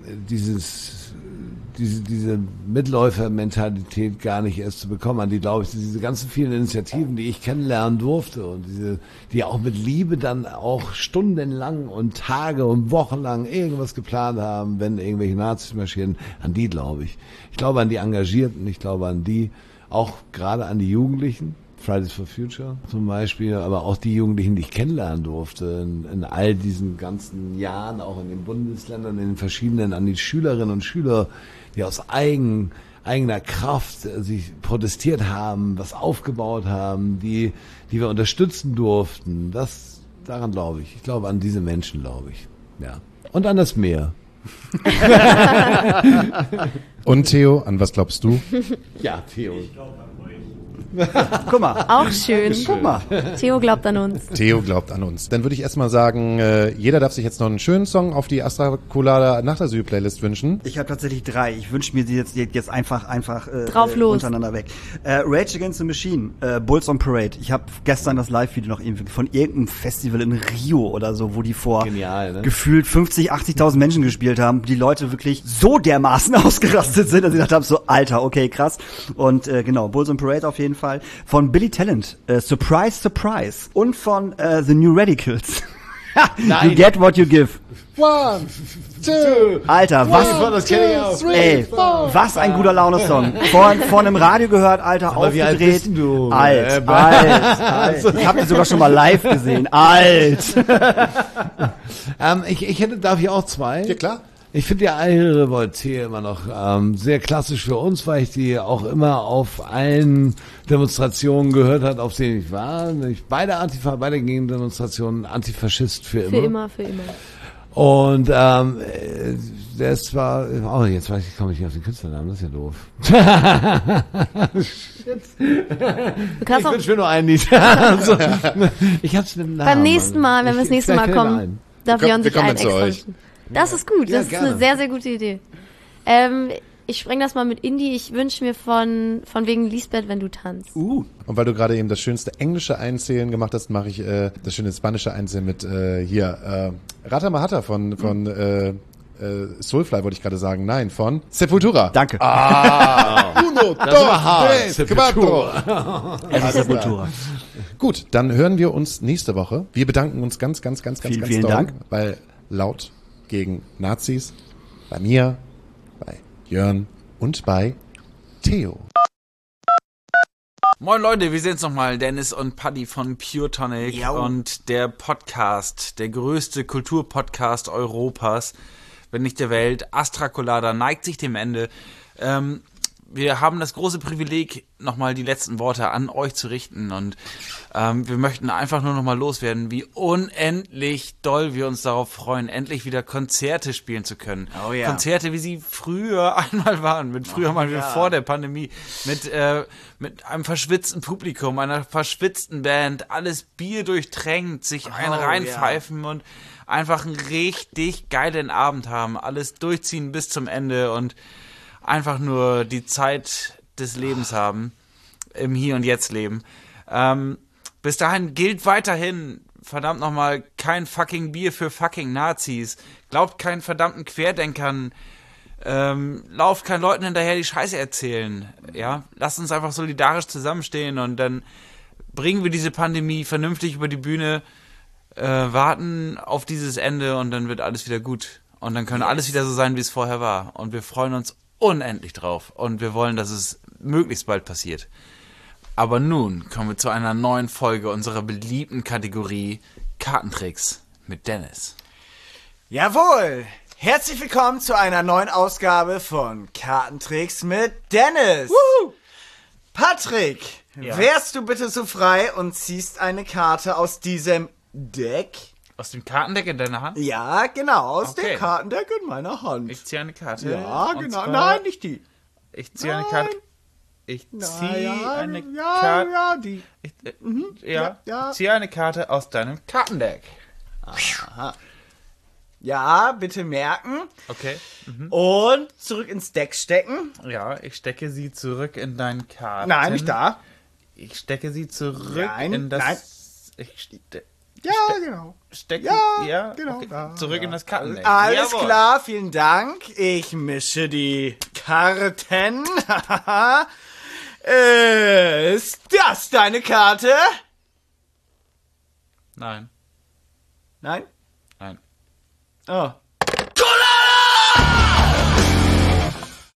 diese Mitläufermentalität gar nicht erst zu bekommen, an die glaube ich, diese ganzen vielen Initiativen, die ich kennenlernen durfte und die auch mit Liebe dann auch stundenlang und Tage und Wochen lang irgendwas geplant haben, wenn irgendwelche Nazis marschieren, an die glaube ich. Ich glaube an die Engagierten, ich glaube an die, auch gerade an die Jugendlichen. Fridays for Future zum Beispiel, aber auch die Jugendlichen, die ich kennenlernen durfte, in all diesen ganzen Jahren, auch in den Bundesländern, in den verschiedenen, an die Schülerinnen und Schüler, die aus eigener Kraft sich protestiert haben, was aufgebaut haben, die wir unterstützen durften. Daran glaube ich. Ich glaube an diese Menschen, glaube ich. Ja. Und an das Meer. Und Theo, an was glaubst du? Ja, Theo. Guck mal. Auch schön. Guck mal. Theo glaubt an uns. Theo glaubt an uns. Dann würde ich erstmal sagen, jeder darf sich jetzt noch einen schönen Song auf die Astra Colada Nachtasyl-Playlist wünschen. Ich habe tatsächlich 3. Ich wünsche mir die jetzt einfach drauf los. Untereinander weg. Rage Against the Machine, Bulls on Parade. Ich habe gestern das Live-Video noch irgendwie von irgendeinem Festival in Rio oder so, wo die vor gefühlt 50.000, 80.000 Menschen gespielt haben, die Leute wirklich so dermaßen ausgerastet sind, dass ich gedacht habe, so Alter, okay, krass. Und genau, Bulls on Parade auf jeden Fall. Von Billy Talent, Surprise, Surprise. Und von The New Radicals. You get what you give. 1, 2, Alter, was ein guter Laune-Song. Vor einem Radio gehört, Alter, aber aufgedreht. Wie alt bist du? Alt. Ich habe die sogar schon mal live gesehen. Alt. Darf ich auch 2? Ja, klar. Ich finde die Alte Revolte immer noch sehr klassisch für uns, weil ich die auch immer auf allen Demonstrationen gehört habe, auf denen ich war. Beide Gegendemonstrationen, Antifaschist für immer. Für immer. Und der ist zwar, jetzt weiß ich, komme ich nicht auf den Künstlernamen, das ist ja doof. Ich wünsche mir nur ein Lied. Also, ich hab's mit dem Namen. Beim nächsten Mal, wenn wir das nächste Mal kommen, darf Jörn sich einen extra wünschen. Das ist gut, das ist eine sehr, sehr gute Idee. Ich spreng das mal mit Indie. Ich wünsche mir von wegen Lisbeth, wenn du tanzt. Und weil du gerade eben das schönste englische Einzählen gemacht hast, mache ich das schöne spanische Einzählen mit Rata Mahata von Soulfly wollte ich gerade sagen. Nein, von Sepultura. Danke. Uno, dos, tres, cuatro. Es ist Sepultura. Gut, dann hören wir uns nächste Woche. Wir bedanken uns ganz Vielen doll, Dank. weil laut gegen Nazis bei mir, bei Jörn und bei Theo. Moin Leute, wir sind's nochmal, Dennis und Paddy von Pure Tonic Jau. und der Podcast, der größte Kulturpodcast Europas, wenn nicht der Welt, Astra Colada, neigt sich dem Ende. Wir haben das große Privileg, nochmal die letzten Worte an euch zu richten und wir möchten einfach nur nochmal loswerden, wie unendlich doll wir uns darauf freuen, endlich wieder Konzerte spielen zu können. Oh ja. Konzerte, wie sie früher einmal waren, früher mal vor der Pandemie, mit einem verschwitzten Publikum, einer verschwitzten Band, alles Bier durchtränkt, sich einen reinpfeifen und einfach einen richtig geilen Abend haben, alles durchziehen bis zum Ende und einfach nur die Zeit des Lebens haben, im Hier und Jetzt leben. Bis dahin gilt weiterhin, verdammt nochmal, kein fucking Bier für fucking Nazis. Glaubt keinen verdammten Querdenkern. Lauft keinen Leuten hinterher, die Scheiße erzählen. Ja, lasst uns einfach solidarisch zusammenstehen und dann bringen wir diese Pandemie vernünftig über die Bühne, warten auf dieses Ende und dann wird alles wieder gut. Und dann kann alles wieder so sein, wie es vorher war. Und wir freuen uns unendlich drauf. Und wir wollen, dass es möglichst bald passiert. Aber nun kommen wir zu einer neuen Folge unserer beliebten Kategorie Kartentricks mit Dennis. Jawohl! Herzlich willkommen zu einer neuen Ausgabe von Kartentricks mit Dennis. Patrick, wärst du bitte so frei und ziehst eine Karte aus diesem Deck? Aus dem Kartendeck in deiner Hand? Ja, genau, aus Okay. dem Kartendeck in meiner Hand. Ich ziehe eine Karte. Ja, Und genau. zwar- Nein, nicht die. Ich ziehe eine Karte. Ich ziehe eine ja, Karte. ja, die. Ich ja. ziehe eine Karte aus deinem Kartendeck. Ja, bitte merken. Okay. Und zurück ins Deck stecken. Ja, ich stecke sie zurück in deinen Karten. Nein, nicht da. Ich stecke sie zurück Nein, in das. nein. Ich Ja, genau. stecke. Ja, genau, Okay. da, Zurück in das Kartendeck. Alles Jawohl. klar, vielen Dank. Ich mische die Karten. Ist das deine Karte? Nein. Nein? Nein. Oh,